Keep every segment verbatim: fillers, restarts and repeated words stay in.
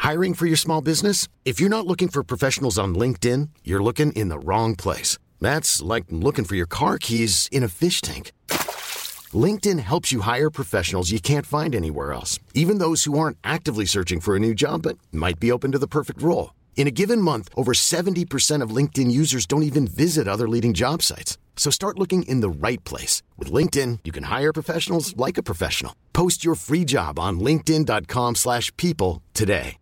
Hiring for your small business? If you're not looking for professionals on LinkedIn, you're looking in the wrong place. That's like looking for your car keys in a fish tank. LinkedIn helps you hire professionals you can't find anywhere else, even those who aren't actively searching for a new job but might be open to the perfect role. In a given month, over seventy percent of LinkedIn users don't even visit other leading job sites. So start looking in the right place. With LinkedIn, you can hire professionals like a professional. Post your free job on linkedin.com slash people today.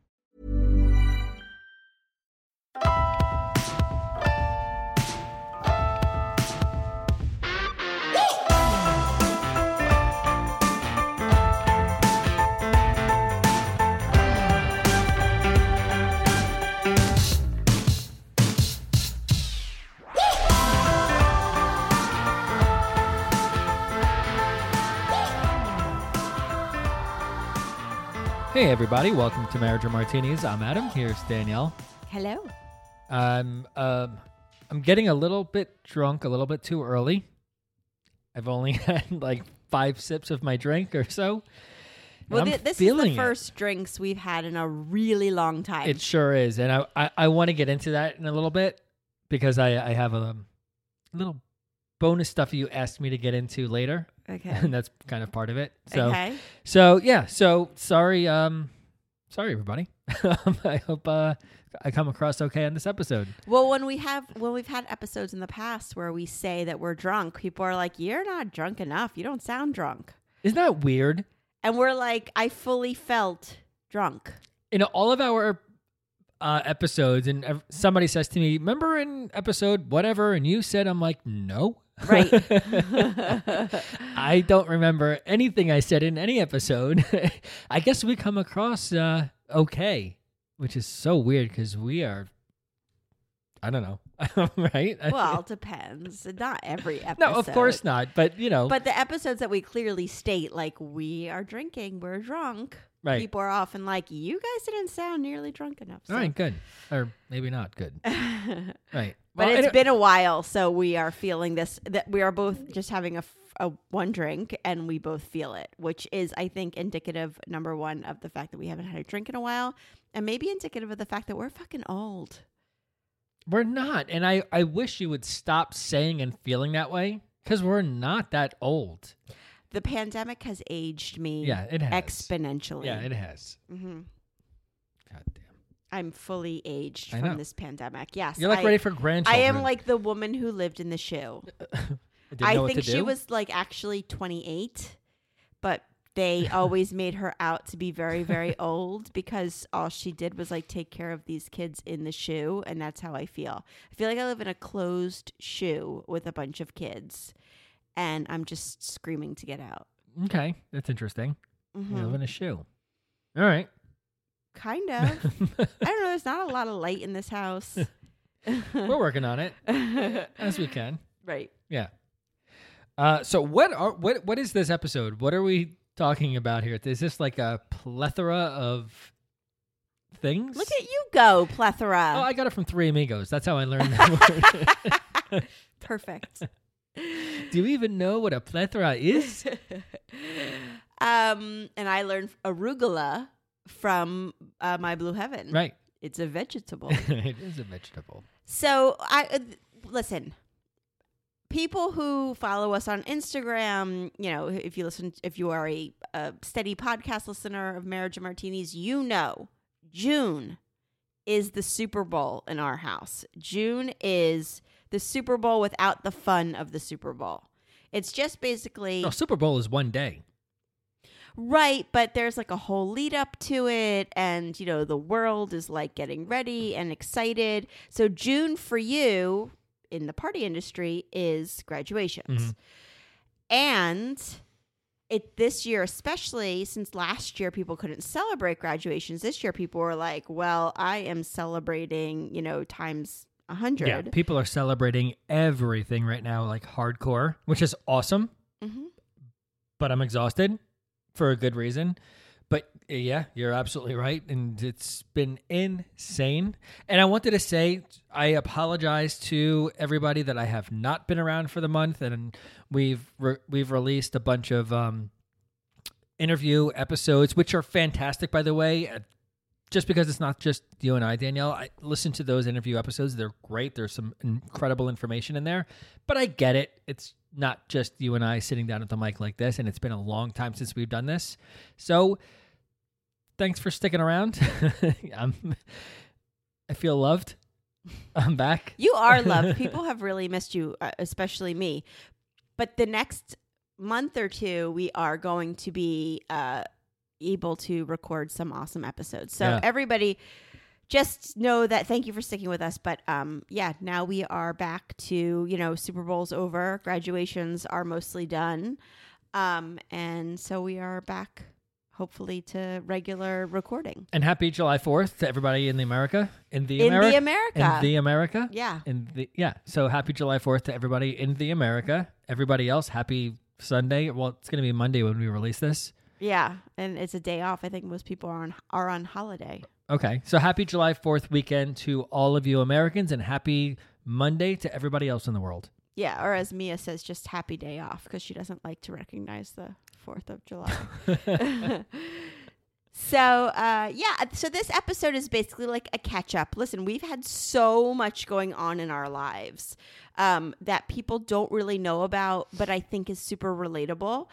Hey everybody, welcome to Marriage or Martinis. I'm Adam. Here's Danielle. Hello. I'm um, I'm getting a little bit drunk, a little bit too early. I've only had like five sips of my drink or so. Well, th- this is the it. first drinks we've had in a really long time. It sure is, and I I, I want to get into that in a little bit because I I have a little bonus stuff you asked me to get into later. Okay. And that's kind of part of it. So, okay. So yeah. So sorry, um, sorry everybody. I hope uh, I come across okay on this episode. Well, when we have when we've had episodes in the past where we say that we're drunk, people are like, "You're not drunk enough. You don't sound drunk." Isn't that weird? And we're like, "I fully felt drunk." In all of our uh, episodes, and ev- somebody says to me, "Remember in episode whatever?" And you said, "I'm like, no." Right. I don't remember anything I said in any episode. I guess we come across uh, okay, which is so weird because we are, I don't know, right? Well, it depends. Not every episode. No, of course not. But, you know. But the episodes that we clearly state, like, we are drinking, we're drunk. Right. People are often like, you guys didn't sound nearly drunk enough. So. All right, good. Or maybe not good. Right. But Well, it's it, been a while, so we are feeling this, that we are both just having a, a one drink, and we both feel it, which is, I think, indicative, number one, of the fact that we haven't had a drink in a while, and maybe indicative of the fact that we're fucking old. We're not. And I, I wish you would stop saying and feeling that way, because we're not that old. The pandemic has aged me yeah, it has. exponentially. Yeah, it has. Mm-hmm. God damn. I'm fully aged I from know. this pandemic. Yes. You're like I, ready for grandchildren. I am like the woman who lived in the shoe. I, I think she was like actually twenty-eight, but they always made her out to be very, very old because all she did was like take care of these kids in the shoe. And that's how I feel. I feel like I live in a closed shoe with a bunch of kids and I'm just screaming to get out. Okay. That's interesting. Mm-hmm. You live in a shoe. All right. Kind of. I don't know. There's not a lot of light in this house. We're working on it as we can. Right. Yeah. Uh, so what are what what is this episode? What are we talking about here? Is this like a plethora of things? Look at you go, plethora. Oh, I got it from Three Amigos. That's how I learned that word. Perfect. Do you even know what a plethora is? um, and I learned arugula from uh, My Blue Heaven. Right. It's a vegetable. It is a vegetable. So I uh, listen. People who follow us on Instagram, you know, if you listen, if you are a, a steady podcast listener of Marriage and Martinis, you know, June is the Super Bowl in our house. June is the Super Bowl without the fun of the Super Bowl. It's just basically... No, Super Bowl is one day. Right, but there's like a whole lead up to it, and, you know, the world is like getting ready and excited. So June for you... in the party industry is graduations. Mm-hmm. And it this year, especially since last year people couldn't celebrate graduations, this year people were like, well, I am celebrating, you know, times a hundred. Yeah, people are celebrating everything right now, like hardcore, which is awesome. Mm-hmm. But I'm exhausted for a good reason. But yeah, you're absolutely right. And it's been insane. And I wanted to say, I apologize to everybody that I have not been around for the month. And we've re- we've released a bunch of um, interview episodes, which are fantastic, by the way. just because it's not just you and I, Danielle, I listen to those interview episodes. They're great. There's some incredible information in there, but I get it. It's not just you and I sitting down at the mic like this, and it's been a long time since we've done this. So thanks for sticking around. I'm, I feel loved. I'm back. You are loved. People have really missed you, uh, especially me. But the next month or two, we are going to be uh, able to record some awesome episodes. So Yeah. everybody just know that thank you for sticking with us. But um, yeah, now we are back to, you know, Super Bowl's over. Graduations are mostly done. Um, and so we are back, hopefully, to regular recording. And happy July fourth to everybody in the America. In the In America. the America. In the America. Yeah. In the yeah. So happy July fourth to everybody in the America. Everybody else, happy Sunday. Well, it's going to be Monday when we release this. Yeah. And it's a day off. I think most people are on are on holiday. Okay. So happy July fourth weekend to all of you Americans, and happy Monday to everybody else in the world. Yeah, or as Mia says, just happy day off because she doesn't like to recognize the fourth of July. So, uh, yeah, so this episode is basically like a catch up. Listen, we've had so much going on in our lives um, that people don't really know about, but I think is super relatable.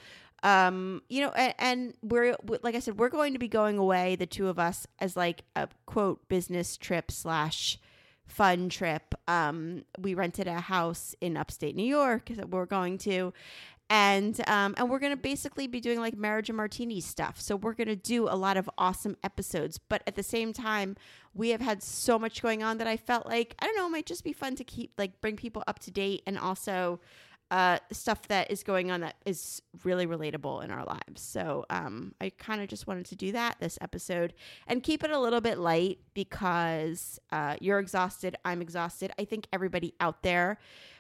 Um, you know, and, and we're, like I said, we're going to be going away, the two of us, as like a quote business trip slash fun trip. Um, we rented a house in upstate New York that we're going to. And um, and we're going to basically be doing like marriage and martini stuff. So we're going to do a lot of awesome episodes. But at the same time, we have had so much going on that I felt like, I don't know, it might just be fun to keep like bring people up to date, and also uh, stuff that is going on that is really relatable in our lives. So um, I kind of just wanted to do that this episode and keep it a little bit light because uh, you're exhausted. I'm exhausted. I think everybody out there,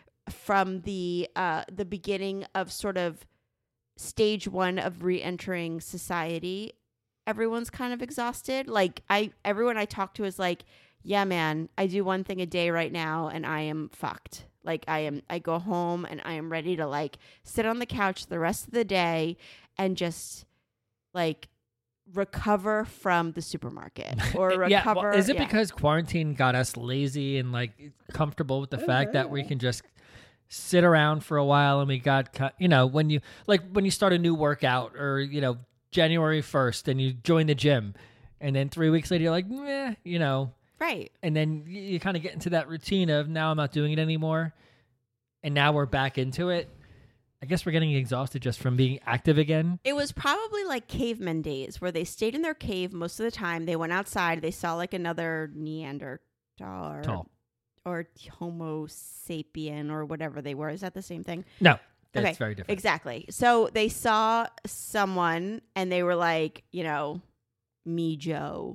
from the uh, the beginning of sort of stage one of re-entering society, everyone's kind of exhausted. Like I, everyone I talk to is like, yeah, man, I do one thing a day right now and I am fucked. Like I am, I go home and I am ready to like sit on the couch the rest of the day and just like recover from the supermarket or recover. Yeah, well, is it yeah. because quarantine got us lazy and like comfortable with the fact that we can just sit around for a while, and we got, you know, when you like when you start a new workout, or you know, January first, and you join the gym, and then three weeks later you're like, meh, you know, right? And then you, you kind of get into that routine of now I'm not doing it anymore, and now we're back into it. I guess we're getting exhausted just from being active again. It was probably like caveman days where they stayed in their cave most of the time. They went outside. They saw like another Neanderthal or, Tall. or Homo sapien or whatever they were. Is that the same thing? No, that's Okay, very different. Exactly. So they saw someone and they were like, you know, me, Joe,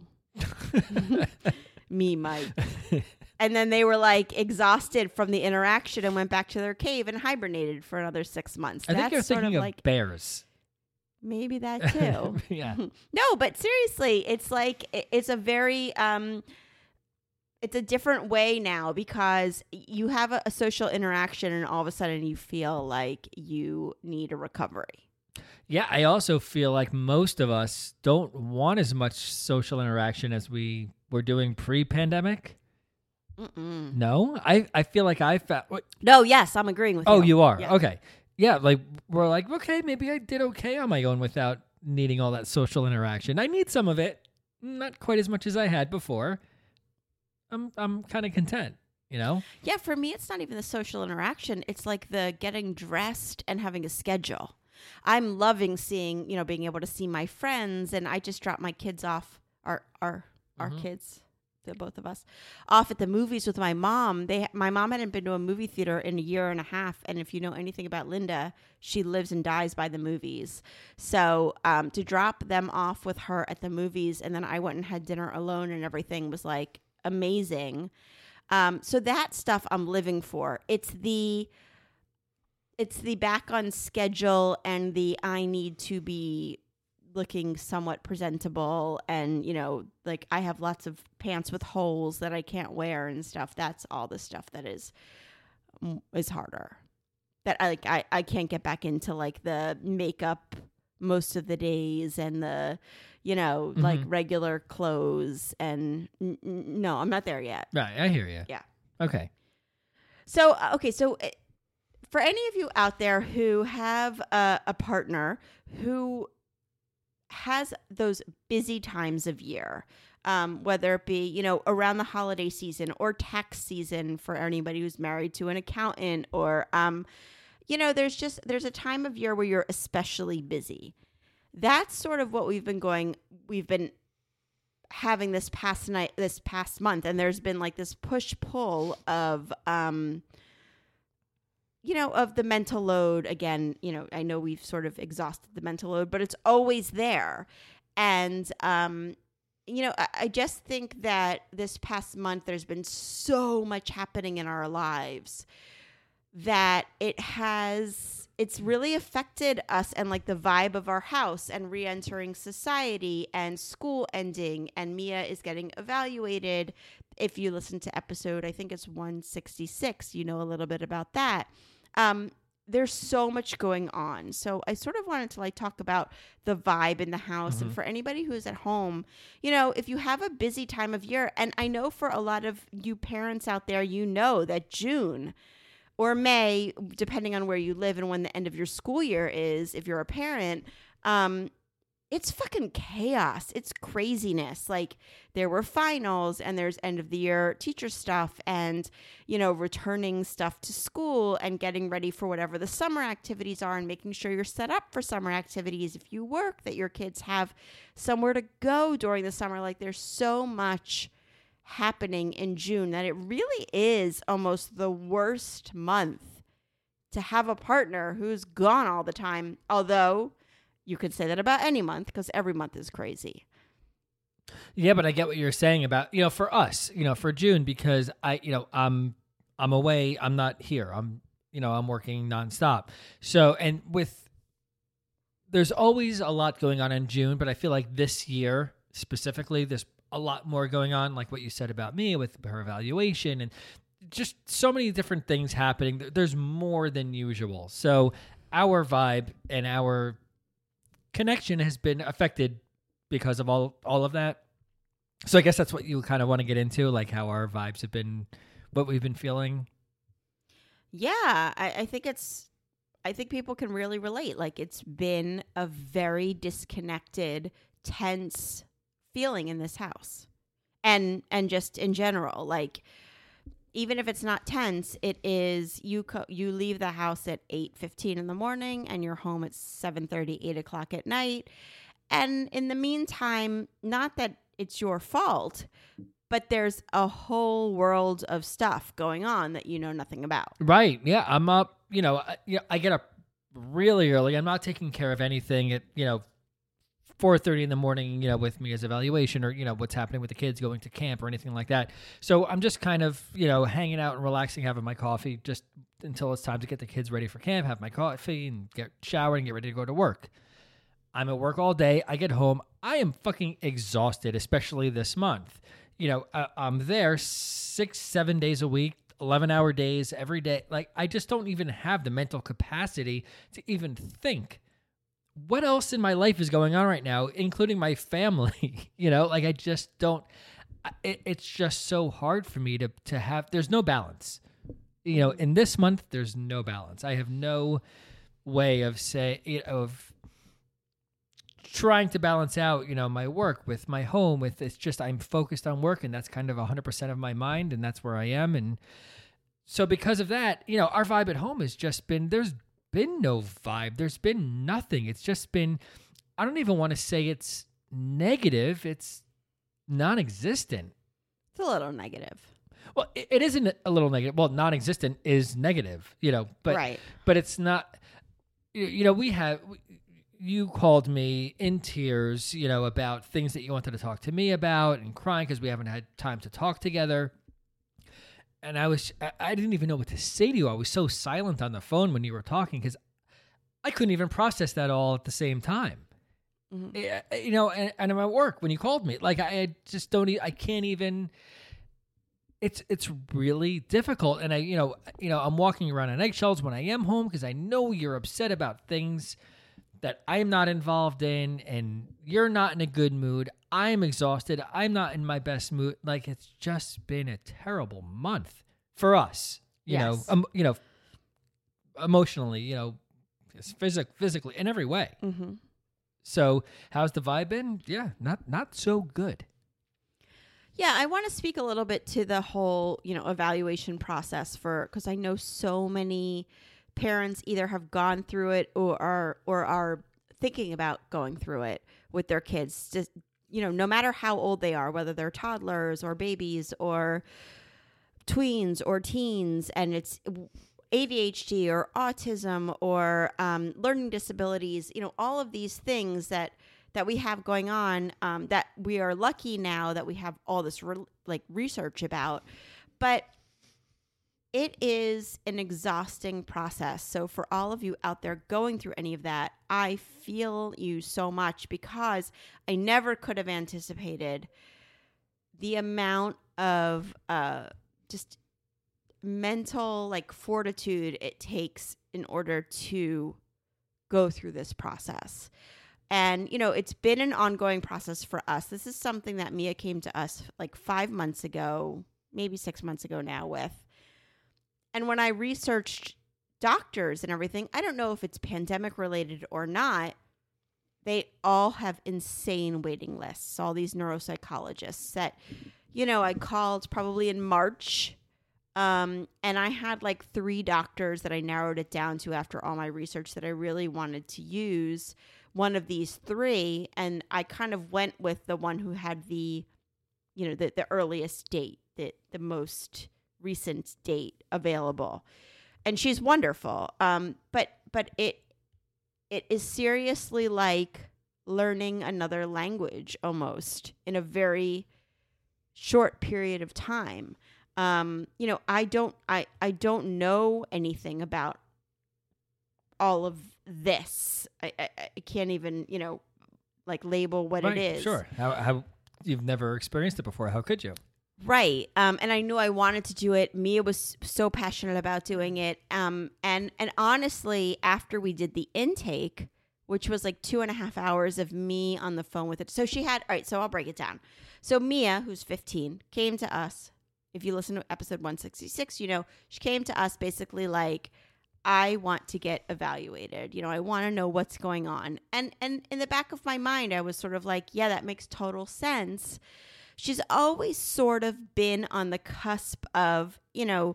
me, Mike. And then they were like exhausted from the interaction and went back to their cave and hibernated for another six months. I think That's you're sort thinking of of like bears. maybe that too. Yeah. No, but seriously, it's like it- it's a very um it's a different way now because you have a, a social interaction and all of a sudden you feel like you need a recovery. Yeah, I also feel like most of us don't want as much social interaction as we were doing pre-pandemic. Mm-mm. No, I, I feel like I found. No, yes, I'm agreeing with Oh, you. you are? Yeah. Okay. Yeah, like we're like, okay, maybe I did okay on my own without needing all that social interaction. I need some of it, not quite as much as I had before. I'm I'm kind of content, you know? Yeah, for me, it's not even the social interaction. It's like the getting dressed and having a schedule. I'm loving seeing, you know, being able to see my friends. And I just dropped my kids off, our our our Mhm. kids, the both of us, off at the movies with my mom. They, my mom hadn't been to a movie theater in a year and a half. And if you know anything about Linda, she lives and dies by the movies. So um, to drop them off with her at the movies, and then I went and had dinner alone and everything was like amazing. Um, so that stuff I'm living for. It's the it's the back on schedule and the I need to be looking somewhat presentable, and you know, like I have lots of pants with holes that I can't wear and stuff. That's all the stuff that is is harder. That I like I, I can't get back into like the makeup most of the days and the, you know, mm-hmm. like regular clothes. And n- n- no, I'm not there yet. Right. I hear you. Yeah. Okay. So, uh, okay. So uh, for any of you out there who have a, a partner who has those busy times of year, um, whether it be, you know, around the holiday season or tax season for anybody who's married to an accountant, or, um, you know, there's just, there's a time of year where you're especially busy. That's sort of what we've been going, we've been having this past night, this past month. And there's been like this push pull of, um, you know, of the mental load. Again, you know, I know we've sort of exhausted the mental load, but it's always there. And, um, you know, I, I just think that this past month, there's been so much happening in our lives that it has, it's really affected us and like the vibe of our house and re-entering society and school ending. And Mia is getting evaluated. If you listen to episode, I think it's one sixty-six, you know a little bit about that. Um, there's so much going on. So I sort of wanted to like talk about the vibe in the house. Mm-hmm. And for anybody who's at home, you know, if you have a busy time of year, and I know for a lot of you parents out there, you know that June or May, depending on where you live and when the end of your school year is, if you're a parent, um, it's fucking chaos. It's craziness. Like there were finals and there's end of the year teacher stuff and, you know, returning stuff to school and getting ready for whatever the summer activities are and making sure you're set up for summer activities. If you work, that your kids have somewhere to go during the summer. Like there's so much happening in June that it really is almost the worst month to have a partner who's gone all the time. Although you could say that about any month because every month is crazy. Yeah, but I get what you're saying about, you know, for us, you know, for June, because I, you know, I'm, I'm away. I'm not here. I'm, you know, I'm working nonstop. So, and with, there's always a lot going on in June, but I feel like this year specifically, there's a lot more going on, like what you said about me with her evaluation and just so many different things happening. There's more than usual. So our vibe and our connection has been affected because of all all of that. So I guess that's what you kind of want to get into, like how our vibes have been, what we've been feeling. Yeah, I, I think it's, I think people can really relate. Like it's been a very disconnected, tense feeling in this house, and and just in general. Like even if it's not tense, it is you. Co- you leave the house at eight fifteen in the morning, and you're home at seven thirty, eight o'clock at night. And in the meantime, not that it's your fault, but there's a whole world of stuff going on that you know nothing about. Right. Yeah. I'm up, you know, I, you know, I get up really early. I'm not taking care of anything at, you know, four thirty in the morning, you know, with Mia's evaluation or, you know, what's happening with the kids going to camp or anything like that. So I'm just kind of, you know, hanging out and relaxing, having my coffee just until it's time to get the kids ready for camp, have my coffee and get showered and get ready to go to work. I'm at work all day. I get home. I am fucking exhausted, especially this month. You know, I, I'm there six, seven days a week, eleven hour days every day. Like, I just don't even have the mental capacity to even think what else in my life is going on right now, including my family. You know, like I just don't, it, it's just so hard for me to, to have, there's no balance. You know, in this month, there's no balance. I have no way of say, you know, of trying to balance out, you know, my work with my home with, it's just, I'm focused on work and that's kind of a hundred percent of my mind and that's where I am. And so because of that, you know, our vibe at home has just been, there's been no vibe. There's been nothing. It's just been, I don't even want to say it's negative. It's non-existent. It's a little negative. Well, it, it isn't a little negative. Well, non-existent is negative, you know, but, right. but it's not, you know, we have, you called me in tears, you know, about things that you wanted to talk to me about and crying because we haven't had time to talk together. And I was, I didn't even know what to say to you. I was so silent on the phone when you were talking because I couldn't even process that all at the same time. Mm-hmm. You know, and, and I'm at work when you called me. Like, I just don't, I can't even, it's, it's really difficult. And I, you know, you know, I'm walking around on eggshells when I am home because I know you're upset about things that I'm not involved in, and you're not in a good mood. I'm exhausted. I'm not in my best mood. Like, it's just been a terrible month for us, you Yes. know, um, you know, emotionally, you know, physic- physically in every way. Mm-hmm. So how's the vibe been? Yeah, not, not so good. Yeah, I want to speak a little bit to the whole, you know, evaluation process for, because I know so many parents either have gone through it or are or are thinking about going through it with their kids. Just, you know, no matter how old they are, whether they're toddlers or babies or tweens or teens, and it's A D H D or autism or um, learning disabilities, you know, all of these things that that we have going on, um, that we are lucky now that we have all this re- like research about, but it is an exhausting process. So for all of you out there going through any of that, I feel you so much, because I never could have anticipated the amount of uh, just mental like fortitude it takes in order to go through this process. And, you know, it's been an ongoing process for us. This is something that Mia came to us like five months ago, maybe six months ago now with. And when I researched doctors and everything, I don't know if it's pandemic related or not, they all have insane waiting lists. All these neuropsychologists that, you know, I called probably in March. Um, and I had like three doctors that I narrowed it down to after all my research that I really wanted to use one of these three. And I kind of went with the one who had the, you know, the, the earliest date, the, the most recent date available. And she's wonderful. Um, but, but it, it is seriously like learning another language almost in a very short period of time. Um, you know, I don't, I, I don't know anything about all of this. I, I, I can't even, you know, like label what Right, it is. Sure. How, how you've never experienced it before. How could you? Right. Um, and I knew I wanted to do it. Mia was so passionate about doing it. Um, and, and honestly, after we did the intake, which was like two and a half hours of me on the phone with it. So she had, all right, so I'll break it down. So Mia, who's fifteen, came to us. If you listen to episode one sixty-six, you know, she came to us basically like, I want to get evaluated. You know, I want to know what's going on. And and in the back of my mind, I was sort of like, yeah, that makes total sense. She's always sort of been on the cusp of, you know,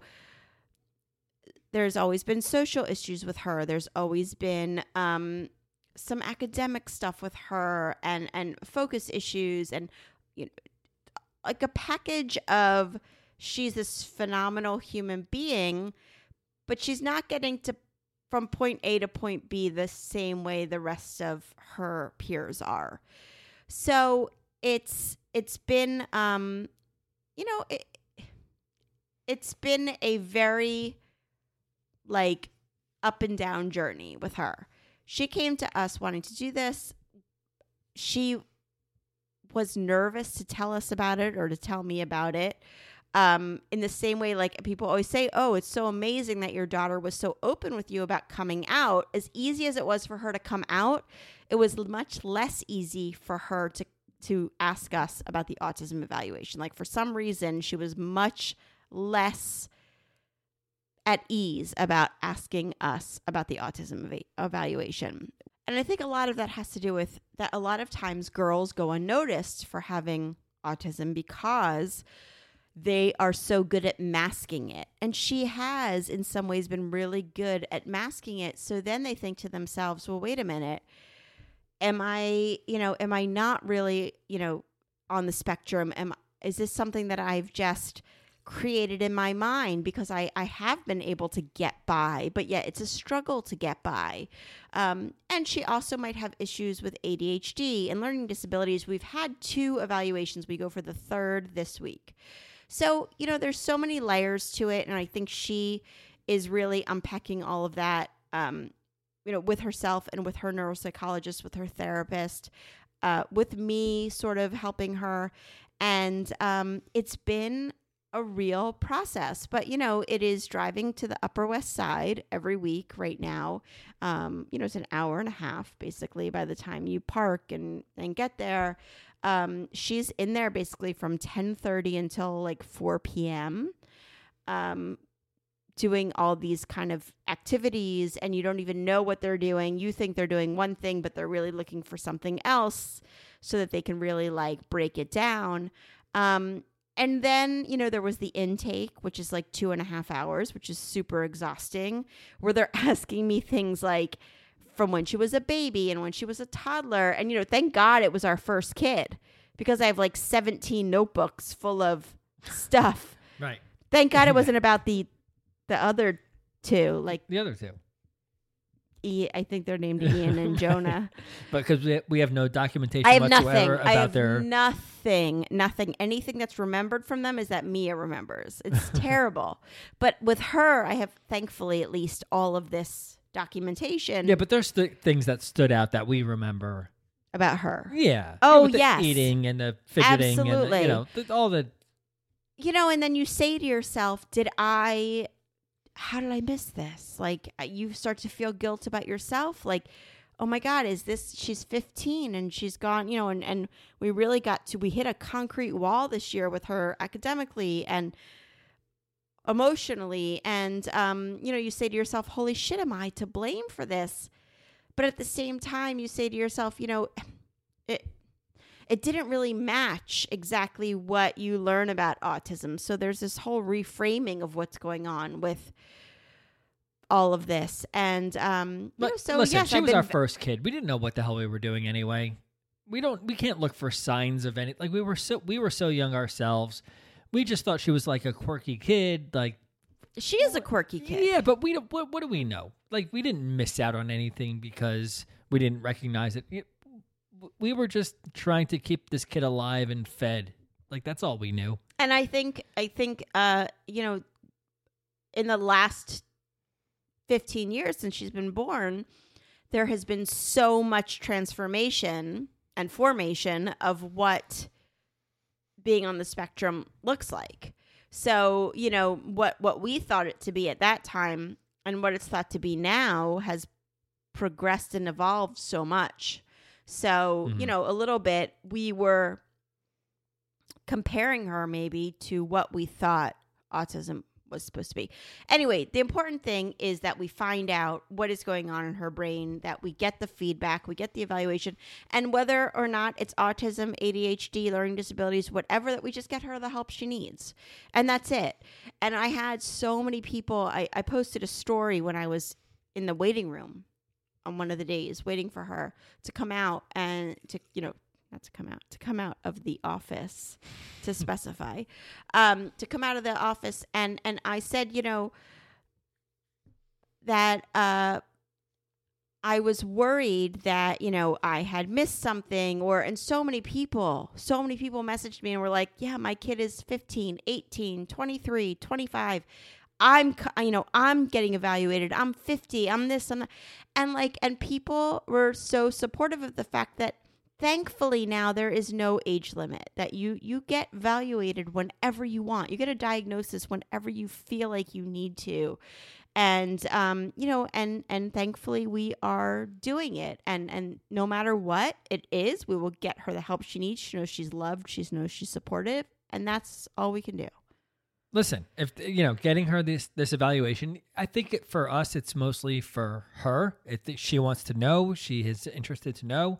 there's always been social issues with her. There's always been um, some academic stuff with her and, and focus issues and, you know, like a package of she's this phenomenal human being, but she's not getting to from point A to point B the same way the rest of her peers are. So it's it's been um you know it, it's been a very like up and down journey with her. She came to us wanting to do this. She was nervous to tell us about it or to tell me about it. Um, in the same way, like people always say, oh, it's so amazing that your daughter was so open with you about coming out. As easy as it was for her to come out, it was much less easy for her to, to ask us about the autism evaluation. Like for some reason, she was much less at ease about asking us about the autism eva- evaluation. And I think a lot of that has to do with that a lot of times girls go unnoticed for having autism because they are so good at masking it. And she has, in some ways, been really good at masking it. So then they think to themselves, well, wait a minute. Am I, you know, am I not really, you know, on the spectrum? Am is this something that I've just created in my mind because I, I have been able to get by, but yet it's a struggle to get by. Um, and she also might have issues with A D H D and learning disabilities. We've had two evaluations. We go for the third this week. So, you know, there's so many layers to it. And I think she is really unpacking all of that, um, you know, with herself and with her neuropsychologist, with her therapist, uh, with me sort of helping her. And um, it's been a real process. But, you know, it is driving to the Upper West Side every week right now. Um, you know, it's an hour and a half, basically, by the time you park and, and get there. Um, she's in there basically from ten thirty until like four p.m., um, doing all these kind of activities, and you don't even know what they're doing. You think they're doing one thing, but they're really looking for something else so that they can really like break it down. Um, and then, you know, there was the intake, which is like two and a half hours, which is super exhausting, where they're asking me things like from when she was a baby and when she was a toddler. And, you know, thank God it was our first kid, because I have like seventeen notebooks full of stuff. Right. Thank God it wasn't about the the other two, like the other two. E, I think they're named Ian and Jonah. But because we, we have no documentation I have whatsoever nothing. about I have their... nothing. Nothing. Anything that's remembered from them is that Mia remembers. It's terrible. But with her, I have, thankfully, at least all of this documentation. Yeah, but there's the things that stood out that we remember. About her. Yeah. Oh, With the yes. eating and the fidgeting. Absolutely. And the, you know, the, all the... You know, and then you say to yourself, did I... how did I miss this? Like, you start to feel guilt about yourself. Like, oh my God, is this, she's fifteen and she's gone, you know, and, and we really got to, we hit a concrete wall this year with her academically and emotionally. And, um, you know, you say to yourself, holy shit, am I to blame for this? But at the same time, you say to yourself, you know, it, it didn't really match exactly what you learn about autism. So there's this whole reframing of what's going on with all of this. And, um, you know, so listen, yes, she I've was been, our first kid. We didn't know what the hell we were doing anyway. We don't, we can't look for signs of any, like we were so, we were so young ourselves. We just thought she was like a quirky kid. Like she is a quirky kid. Yeah, but we don't, what, what do we know? Like we didn't miss out on anything because we didn't recognize it. it We were just trying to keep this kid alive and fed. Like, that's all we knew. And I think, I think, uh, you know, in the last fifteen years since she's been born, there has been so much transformation and formation of what being on the spectrum looks like. So, you know, what, what we thought it to be at that time and what it's thought to be now has progressed and evolved so much. So, mm-hmm. you know, a little bit, we were comparing her maybe to what we thought autism was supposed to be. Anyway, the important thing is that we find out what is going on in her brain, that we get the feedback, we get the evaluation, and whether or not it's autism, A D H D, learning disabilities, whatever, that we just get her the help she needs. And that's it. And I had so many people, I, I posted a story when I was in the waiting room on one of the days waiting for her to come out and to, you know, not to come out, to come out of the office, to specify, um, to come out of the office. And, and I said, you know, that uh, I was worried that, you know, I had missed something, or, and so many people, so many people messaged me and were like, yeah, my kid is fifteen, eighteen, twenty-three, twenty-five. I'm, you know, I'm getting evaluated. I'm fifty. I'm this. I'm that. And like, and people were so supportive of the fact that thankfully now there is no age limit, that you, you get evaluated whenever you want. You get a diagnosis whenever you feel like you need to. And, um, you know, and, and thankfully we are doing it. And, and no matter what it is, we will get her the help she needs. She knows she's loved. She knows she's supportive. And that's all we can do. Listen, if you know, getting her this this evaluation, I think it, for us, it's mostly for her. If she wants to know, she is interested to know.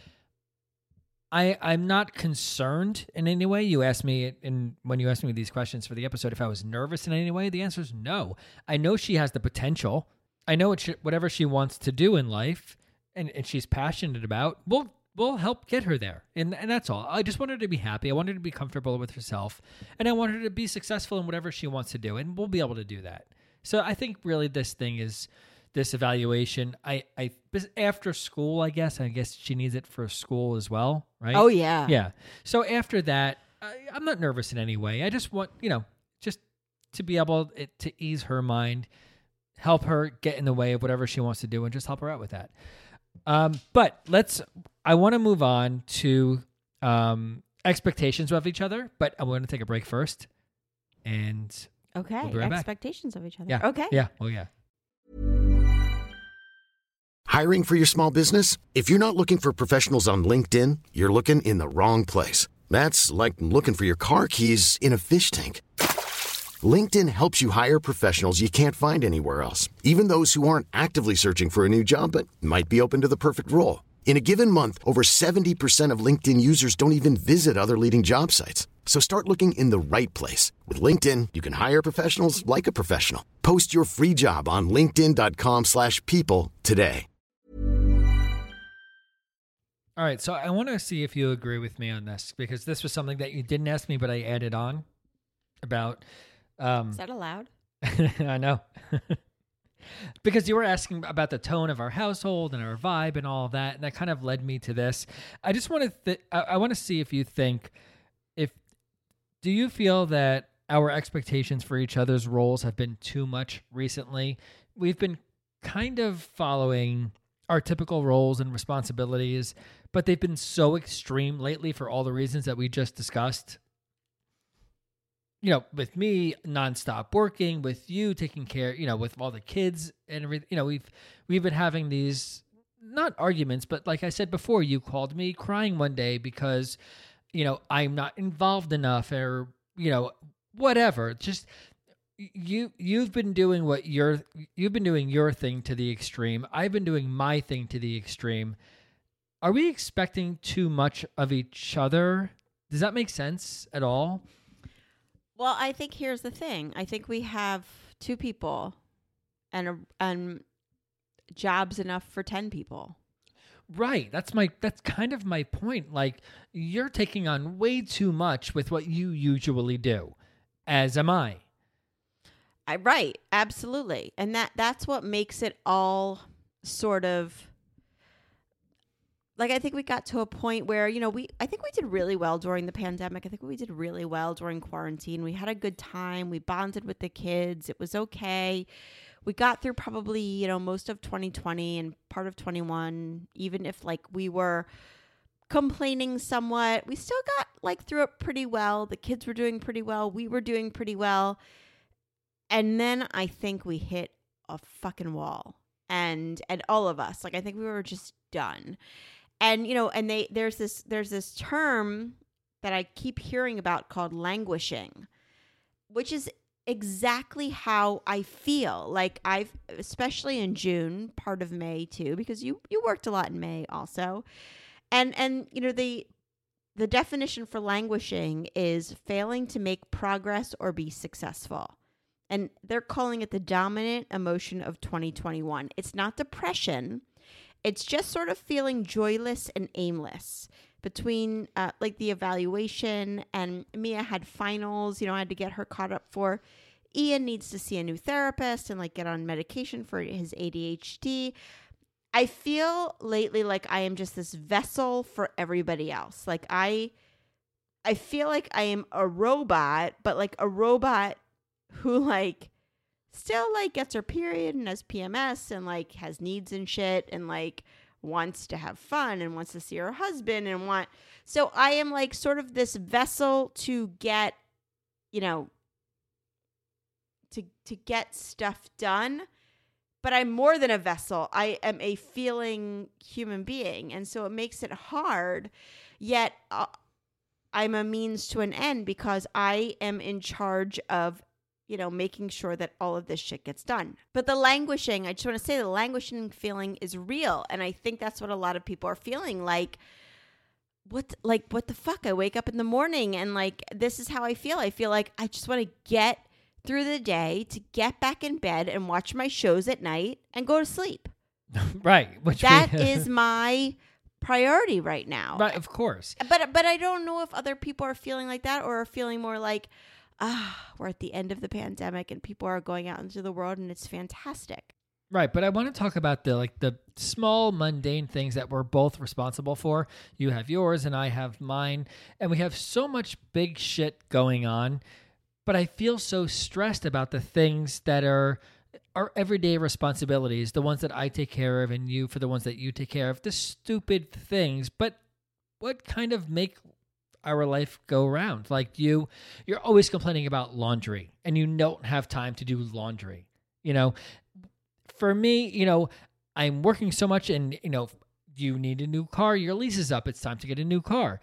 I I'm not concerned in any way. You asked me, in when you asked me these questions for the episode, if I was nervous in any way. The answer is no. I know she has the potential. I know what she, whatever she wants to do in life, and, and she's passionate about, we'll we'll help get her there. And and that's all. I just want her to be happy. I want her to be comfortable with herself. And I want her to be successful in whatever she wants to do. And we'll be able to do that. So I think really this thing is this evaluation. I, I after school, I guess, I guess she needs it for school as well, right? Oh, yeah. Yeah. So after that, I, I'm not nervous in any way. I just want, you know, just to be able to ease her mind, help her get in the way of whatever she wants to do, and just help her out with that. Um, but let's, I want to move on to um, expectations of each other, but I want to take a break first. and Okay. we'll be right back. Expectations of each other. Yeah. Okay. Yeah. Oh, yeah. Hiring for your small business? If you're not looking for professionals on LinkedIn, you're looking in the wrong place. That's like looking for your car keys in a fish tank. LinkedIn helps you hire professionals you can't find anywhere else, even those who aren't actively searching for a new job but might be open to the perfect role. In a given month, over seventy percent of LinkedIn users don't even visit other leading job sites. So start looking in the right place. With LinkedIn, you can hire professionals like a professional. Post your free job on linkedin.com slash people today. All right. So I want to see if you agree with me on this, because this was something that you didn't ask me, but I added on about. Um, Is that allowed? I know. Because you were asking about the tone of our household and our vibe and all of that, and that kind of led me to this. I just want to th- I, I want to see if you think, if do you feel that our expectations for each other's roles have been too much recently? We've been kind of following our typical roles and responsibilities, but they've been so extreme lately for all the reasons that we just discussed. You know, with me nonstop working, with you taking care, you know, with all the kids and everything, you know, we've we've been having these not arguments, but like I said before, you called me crying one day because, you know, I'm not involved enough, or, you know, whatever. Just you you've been doing what you're you've been doing your thing to the extreme. I've been doing my thing to the extreme. Are we expecting too much of each other? Does that make sense at all? Well, I think here's the thing. I think we have two people and a, and jobs enough for ten people. Right. That's my that's kind of my point. Like, you're taking on way too much with what you usually do, as am I. I right, absolutely. And that that's what makes it all sort of like, I think we got to a point where, you know, we, I think we did really well during the pandemic. I think we did really well during quarantine. We had a good time. We bonded with the kids. It was okay. We got through probably, you know, most of twenty twenty and part of twenty-one, even if like we were complaining somewhat, we still got like through it pretty well. The kids were doing pretty well. We were doing pretty well. And then I think we hit a fucking wall, and, and all of us, like, I think we were just done. And, you know, and they, there's this, there's this term that I keep hearing about called languishing, which is exactly how I feel. Like, I've, especially in June, part of May too, because you, you worked a lot in May also. And, and, you know, the, the definition for languishing is failing to make progress or be successful. And they're calling it the dominant emotion of twenty twenty-one. It's not depression. It's just sort of feeling joyless and aimless between uh, like the evaluation, and Mia had finals, you know, I had to get her caught up for. Ian needs to see a new therapist and like get on medication for his A D H D. I feel lately like I am just this vessel for everybody else. Like I, I feel like I am a robot, but like a robot who like still like gets her period and has P M S and like has needs and shit and like wants to have fun and wants to see her husband and want. So I am like sort of this vessel to get, you know, to to get stuff done. But I'm more than a vessel. I am a feeling human being. And so it makes it hard. Yet uh, I'm a means to an end because I am in charge of, you know, making sure that all of this shit gets done. But the languishing, I just want to say the languishing feeling is real. And I think that's what a lot of people are feeling. Like, what, like, what the fuck? I wake up in the morning and like, this is how I feel. I feel like I just want to get through the day, to get back in bed and watch my shows at night and go to sleep. Right. Which that we, is my priority right now. Right, of course. But but I don't know if other people are feeling like that or are feeling more like, ah, we're at the end of the pandemic and people are going out into the world and it's fantastic. Right, but I want to talk about the like the small mundane things that we're both responsible for. You have yours and I have mine, and we have so much big shit going on. But I feel so stressed about the things that are our everyday responsibilities, the ones that I take care of, and you for the ones that you take care of, the stupid things, but what kind of make our life go around. Like you, you're always complaining about laundry and you don't have time to do laundry. You know, for me, you know, I'm working so much and, you know, you need a new car, your lease is up, it's time to get a new car.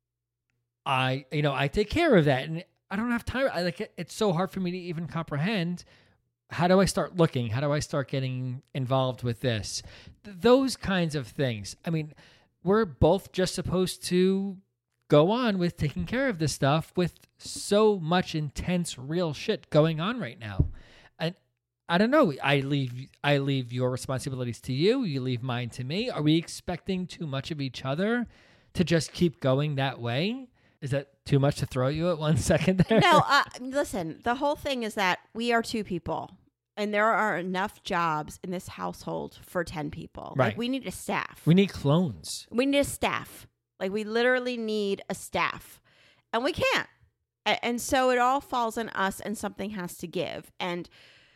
I, you know, I take care of that and I don't have time. I like it, it's so hard for me to even comprehend. How do I start looking? How do I start getting involved with this? Th- those kinds of things. I mean, we're both just supposed to go on with taking care of this stuff with so much intense, real shit going on right now. And I don't know. I leave I leave your responsibilities to you. You leave mine to me. Are we expecting too much of each other to just keep going that way? Is that too much to throw at you at one second there? No, uh, listen, the whole thing is that we are two people and there are enough jobs in this household for ten people. Right. Like we need a staff. We need clones. We need a staff. Like we literally need a staff and we can't. A- and so it all falls on us and something has to give. And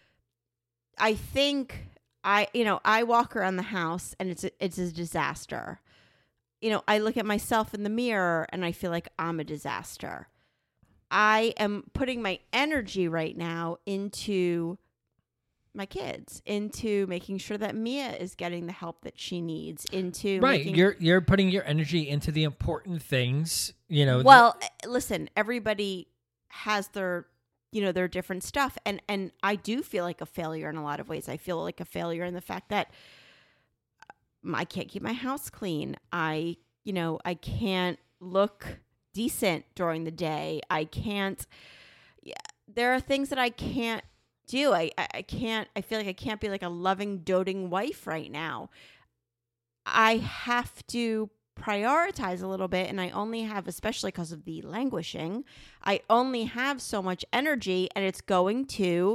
I think I, you know, I walk around the house and it's a, it's a disaster. You know, I look at myself in the mirror and I feel like I'm a disaster. I am putting my energy right now into my kids, into making sure that Mia is getting the help that she needs, into right. making... You're you're putting your energy into the important things, you know. Well, the- listen, everybody has their, you know, their different stuff, and and I do feel like a failure in a lot of ways. I feel like a failure in the fact that I can't keep my house clean. I, you know, I can't look decent during the day. I can't, yeah, there are things that I can't do. I, I, I can't, I feel like I can't be like a loving, doting wife right now. I have to prioritize a little bit, and I only have, especially because of the languishing, I only have so much energy, and it's going to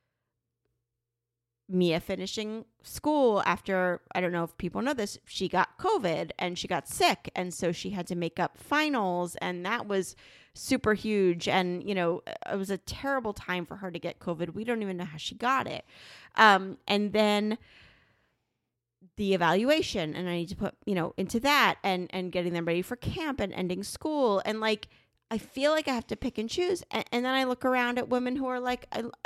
Mia finishing school after, I don't know if people know this, she got COVID and she got sick. And so she had to make up finals, and that was super huge. And, you know, it was a terrible time for her to get COVID. We don't even know how she got it. Um, and then the evaluation, and I need to put, you know, into that and, and getting them ready for camp and ending school. And like, I feel like I have to pick and choose. And, and then I look around at women who are like, I, I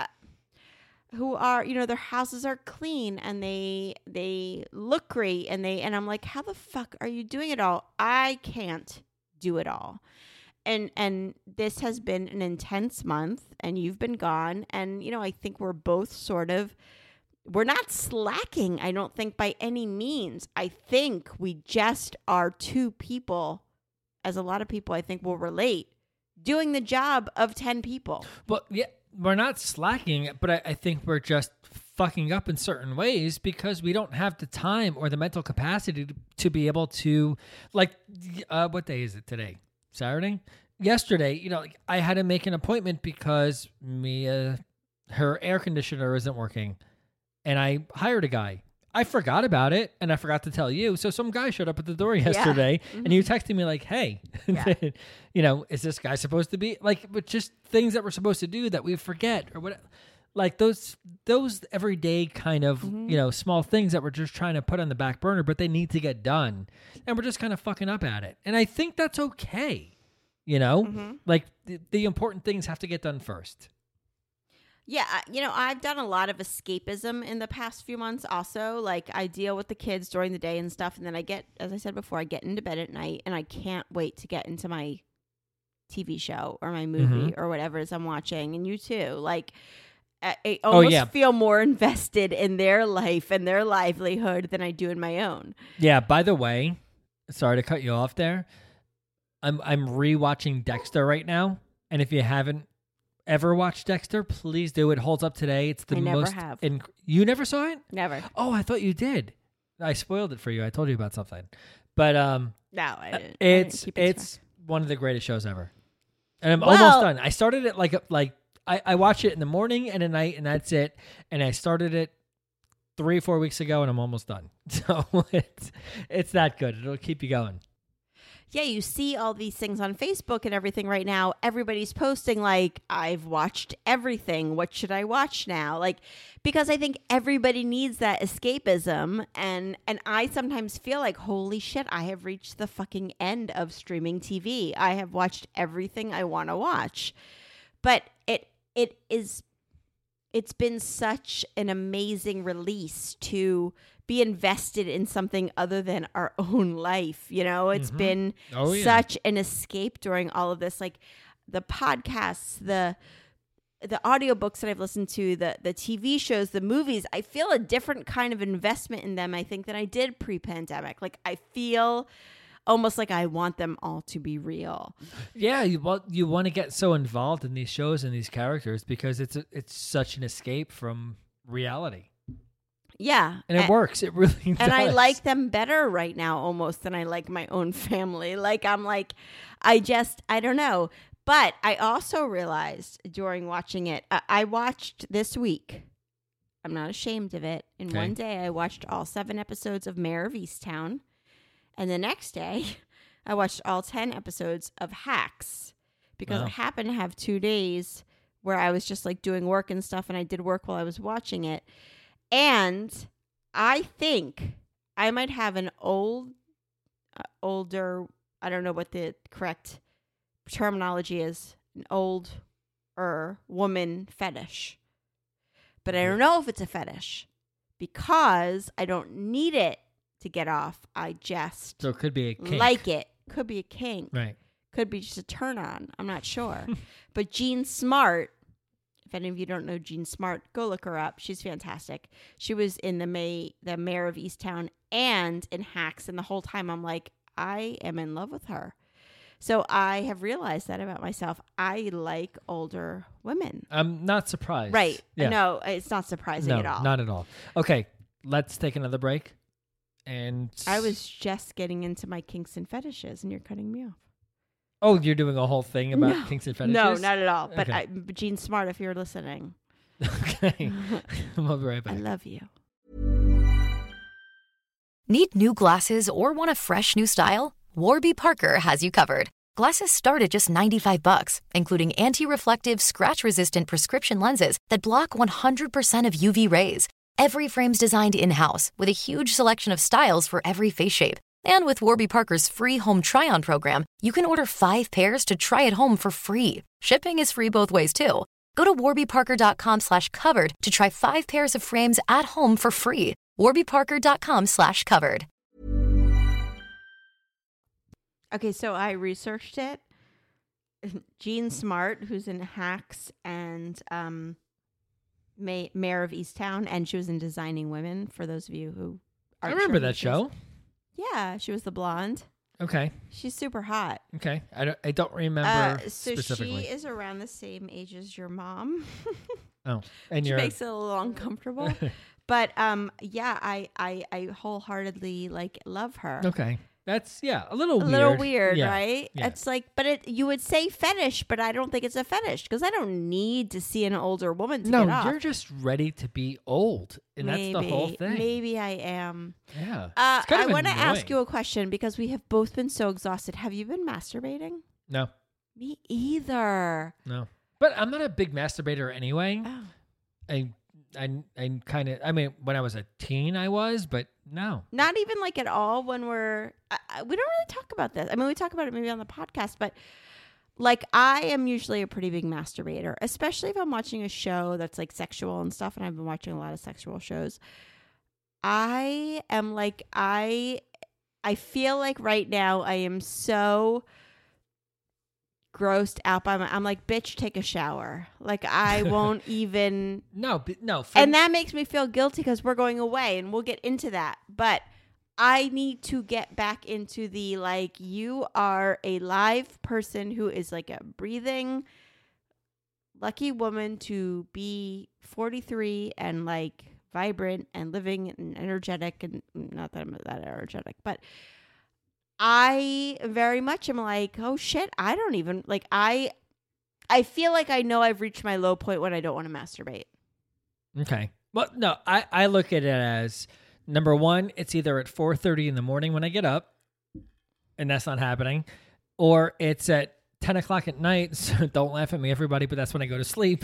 who are, you know, their houses are clean and they they look great and they and I'm like, how the fuck are you doing it all? I can't do it all. And and this has been an intense month and you've been gone, and you know, I think we're both sort of, we're not slacking, I don't think, by any means. I think we just are two people, as a lot of people I think will relate, doing the job of ten people. But yeah, we're not slacking, but I, I think we're just fucking up in certain ways because we don't have the time or the mental capacity to, to be able to, like, uh, what day is it today? Saturday? Yesterday, you know, like, I had to make an appointment because Mia, her air conditioner isn't working, and I hired a guy. I forgot about it, and I forgot to tell you. So some guy showed up at the door yesterday, yeah. and you texted me like, hey, yeah. you know, is this guy supposed to be, like, but just things that we're supposed to do that we forget or what, like those those everyday kind of, mm-hmm. you know, small things that we're just trying to put on the back burner, but they need to get done, and we're just kind of fucking up at it. And I think that's okay, you know? Mm-hmm. Like, the, the important things have to get done first. Yeah, you know, I've done a lot of escapism in the past few months also. Like, I deal with the kids during the day and stuff, and then I get, as I said before, I get into bed at night, and I can't wait to get into my T V show or my movie mm-hmm. or whatever it is I'm watching. And you too. Like, I, I almost oh, yeah. feel more invested in their life and their livelihood than I do in my own. Yeah, by the way, sorry to cut you off there. I'm I'm rewatching Dexter right now, and if you haven't ever watched Dexter, please do. It holds up today. It's the I most. Never have. Inc- you never saw it? Never. Oh, I thought you did. I spoiled it for you. I told you about something, but um, no, I didn't. It's I didn't it's one of the greatest shows ever, and I'm well, almost done. I started it like like I I watch it in the morning and at night, and that's it. And I started it three four weeks ago, and I'm almost done. So it's it's that good. It'll keep you going. yeah, you see all these things on Facebook and everything right now. Everybody's posting like, I've watched everything. What should I watch now? Like, because I think everybody needs that escapism. And, and I sometimes feel like, holy shit, I have reached the fucking end of streaming T V. I have watched everything I want to watch. But it it is, it's been such an amazing release to be invested in something other than our own life. You know, it's mm-hmm. been oh, yeah. such an escape during all of this, like the podcasts, the the audiobooks that I've listened to, the the T V shows, the movies. I feel a different kind of investment in them, I think, than I did pre-pandemic. Like I feel almost like I want them all to be real. Yeah, you want you want to get so involved in these shows and these characters because it's a, it's such an escape from reality. Yeah. And it and, works. It really does. And I like them better right now almost than I like my own family. Like, I'm like, I just, I don't know. But I also realized during watching it, I, I watched this week, I'm not ashamed of it. In okay. one day, I watched all seven episodes of Mayor of Easttown. And the next day, I watched all ten episodes of Hacks. Because wow. I happened to have two days where I was just like doing work and stuff. And I did work while I was watching it. And I think I might have an old, uh, older, I don't know what the correct terminology is, an older woman fetish. But I don't know if it's a fetish because I don't need it to get off. I just so it could be a kink. Like it. Could be a kink. Right. Could be just a turn on. I'm not sure. But Jean Smart, if any of you don't know Jean Smart, go look her up. She's fantastic. She was in the May, the Mayor of Easttown and in Hacks. And the whole time I'm like, I am in love with her. So I have realized that about myself. I like older women. I'm not surprised. Right. Yeah. No, it's not surprising no, at all. Not at all. Okay, let's take another break. And I was just getting into my kinks and fetishes and you're cutting me off. Oh, you're doing a whole thing about no. kinks and fetishes? No, not at all. But, okay. I, but Jean Smart, if you're listening. Okay. I'll be right back. I love you. Need new glasses or want a fresh new style? Warby Parker has you covered. Glasses start at just ninety-five bucks, including anti-reflective, scratch-resistant prescription lenses that block one hundred percent of U V rays. Every frame's designed in-house with a huge selection of styles for every face shape. And with Warby Parker's free home try-on program, you can order five pairs to try at home for free. Shipping is free both ways, too. Go to warbyparker.com slash covered to try five pairs of frames at home for free. warbyparker.com slash covered. Okay, so I researched it. Jean Smart, who's in Hacks and um, May- Mayor of Easttown, and she was in Designing Women, for those of you who are I remember that show. Yeah, she was the blonde. Okay. She's super hot. Okay. I don't, I don't remember uh, so specifically. She is around the same age as your mom. Oh, and Which you're... makes it a little uncomfortable. But um, yeah, I, I, I wholeheartedly like love her. Okay. That's, yeah, a little a weird. A little weird, yeah. right? Yeah. It's like, but it you would say fetish, but I don't think it's a fetish because I don't need to see an older woman to no, get off. You're just ready to be old, and maybe, that's the whole thing. Maybe I am. Yeah. Uh, kind of I want to annoying. ask you a question because we have both been so exhausted. Have you been masturbating? No. Me either. No. But I'm not a big masturbator anyway. Oh. I, I, I kind of, I mean, when I was a teen, I was, but no. Not even like at all when we're, I, I, we don't really talk about this. I mean, we talk about it maybe on the podcast, but like I am usually a pretty big masturbator, especially if I'm watching a show that's like sexual and stuff. And I've been watching a lot of sexual shows. I am like, I, I feel like right now I am so grossed out by my, I'm like, bitch, take a shower. Like I won't even. No, but no. For, and that makes me feel guilty because we're going away and we'll get into that. But I need to get back into the, like, you are a live person who is like a breathing, lucky woman to be forty-three and like vibrant and living and energetic. And not that I'm that energetic, but I very much am like, oh shit, I don't even like I I feel like I know I've reached my low point when I don't want to masturbate. Okay. Well, no, I, I look at it as number one, it's either at four thirty in the morning when I get up, and that's not happening. Or it's at ten o'clock at night, so don't laugh at me, everybody, but that's when I go to sleep.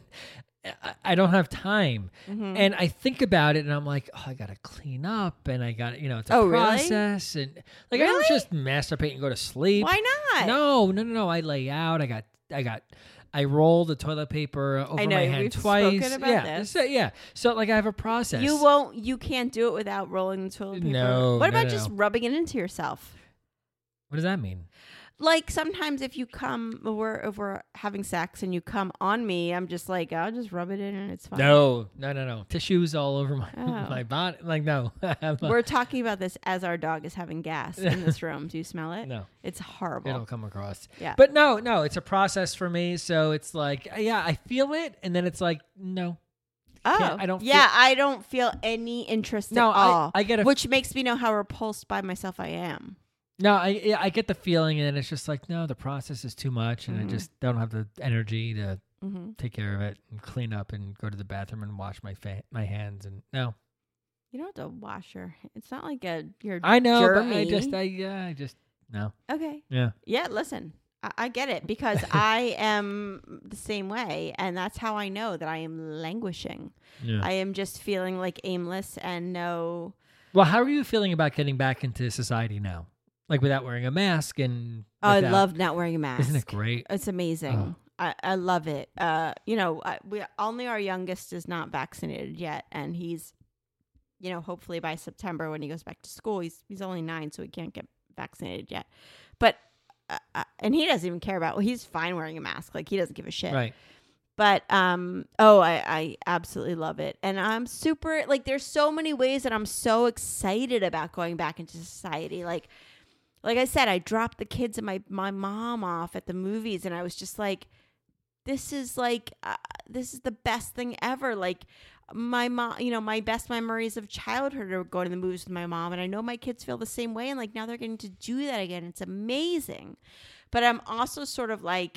I, I don't have time. Mm-hmm. And I think about it and I'm like, oh, I got to clean up and I got to, you know, it's a oh, process. Really? And like, really? I don't just masturbate and go to sleep. Why not? No, no, no, no. I lay out. I got, I got, I roll the toilet paper over I know, my hand we've twice. Spoken about yeah. this. So, yeah. So like I have a process. You won't, you can't do it without rolling the toilet paper. No. What about no, just no. rubbing it into yourself? What does that mean? Like sometimes if you come, we're over having sex and you come on me, I'm just like, I'll just rub it in and it's fine. No, no, no, no. Tissues all over my Oh. my body. Like, no. We're talking about this as our dog is having gas in this room. Do you smell it? No. It's horrible. It'll come across. Yeah. But no, no, it's a process for me. So it's like, yeah, I feel it. And then it's like, no. Oh, Can't- I don't yeah, feel- I don't feel any interest No, at I- all. I get a- which makes me know how repulsed by myself I am. No, I yeah, I get the feeling, and it's just like, no, the process is too much, and Mhm. I just don't have the energy to Mm-hmm. take care of it and clean up and go to the bathroom and wash my fa- my hands. And no, You don't have to wash your. It's not like a you're. I know, germy. but I just, I yeah, I just no, Okay. yeah, Yeah. Listen, I, I get it because I am the same way, and that's how I know that I am languishing. yeah. I am just feeling like aimless and no. Well, how are you feeling about getting back into society now? Like without wearing a mask and Oh, I without- love not wearing a mask. Isn't it great? It's amazing. Oh. I, I love it. Uh, you know, I, we only our youngest is not vaccinated yet, and he's, you know, hopefully by September when he goes back to school, he's he's only nine, so he can't get vaccinated yet. But uh, uh, and he doesn't even care about. Well, he's fine wearing a mask. Like he doesn't give a shit. Right. But um, oh, I I absolutely love it, and I'm super like. There's so many ways that I'm so excited about going back into society. Like. Like I said, I dropped the kids and my, my mom off at the movies, and I was just like, this is like, uh, this is the best thing ever. Like my mom, you know, my best memories of childhood are going to the movies with my mom, and I know my kids feel the same way, and like now they're getting to do that again. It's amazing. But I'm also sort of like,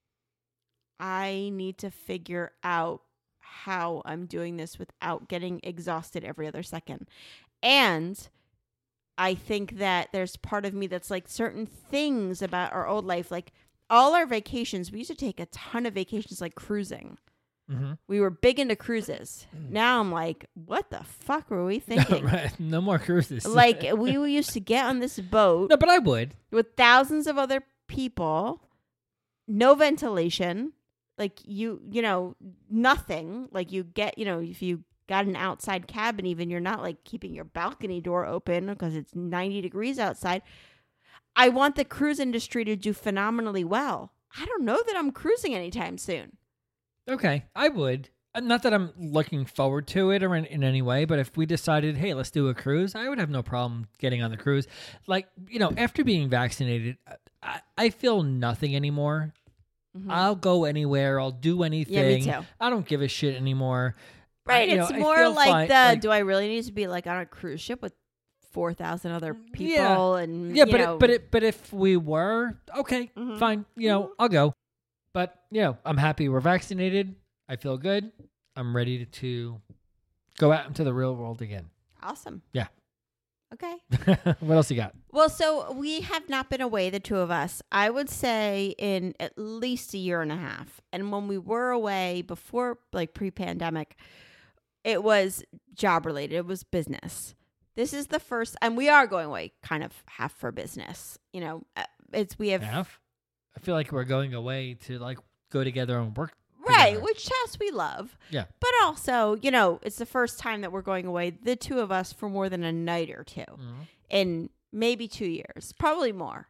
I need to figure out how I'm doing this without getting exhausted every other second. And I think that there's part of me that's like certain things about our old life, like all our vacations, we used to take a ton of vacations, like cruising. Mm-hmm. We were big into cruises. Now I'm like, what the fuck were we thinking? No, right. No more cruises. Like we used to get on this boat no, but I would. with thousands of other people, no ventilation, like you, you know, nothing. Like you get, you know, if you got an outside cabin, even you're not like keeping your balcony door open because it's ninety degrees outside. I want the cruise industry to do phenomenally well. I don't know that I'm cruising anytime soon. Okay, I would. Uh, Not that I'm looking forward to it or in, in any way, but if we decided, hey, let's do a cruise, I would have no problem getting on the cruise. Like, you know, after being vaccinated, I, I feel nothing anymore. Mm-hmm. I'll go anywhere. I'll do anything. Yeah, me too. I don't give a shit anymore. Right. I, you It's know, I more feel like fine. the, Like, do I really need to be like on a cruise ship with four thousand other people? Yeah. And, yeah, you but know, it, but it, but if we were okay, Mhm. fine. You know, Mhm. I'll go. But you know, I'm happy we're vaccinated. I feel good. I'm ready to go out into the real world again. awesome. Yeah. Okay. What else you got? Well, so we have not been away, the two of us, I would say in at least a year and a half. And when we were away before, like pre-pandemic, it was job related. It was business. This is the first, and we are going away kind of half for business. You know, uh, it's, we have, Half? I feel like we're going away to like go together and work. right, together. which yes, we love. Yeah. But also, you know, it's the first time that we're going away, the two of us, for more than a night or two. Mhm. In maybe two years, probably more.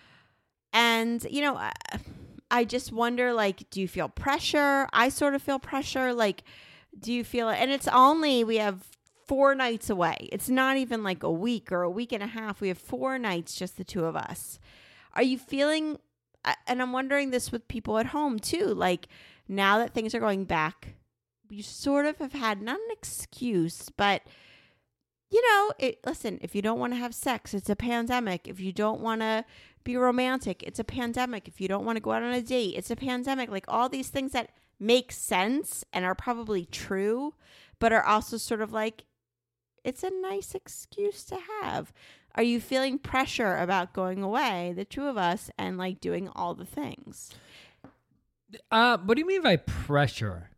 And, you know, I, I just wonder, like, do you feel pressure? I sort of feel pressure. Like, do you feel, and it's only, we have four nights away. It's not even like a week or a week and a half. We have four nights, just the two of us. Are you feeling, and I'm wondering this with people at home too, like now that things are going back, you sort of have had not an excuse, but you know, it, listen, if you don't want to have sex, it's a pandemic. If you don't want to be romantic, it's a pandemic. If you don't want to go out on a date, it's a pandemic. Like all these things that make sense and are probably true, but are also sort of like, it's a nice excuse to have. Are you feeling pressure about going away, the two of us, and like doing all the things? Uh, what do you mean by pressure?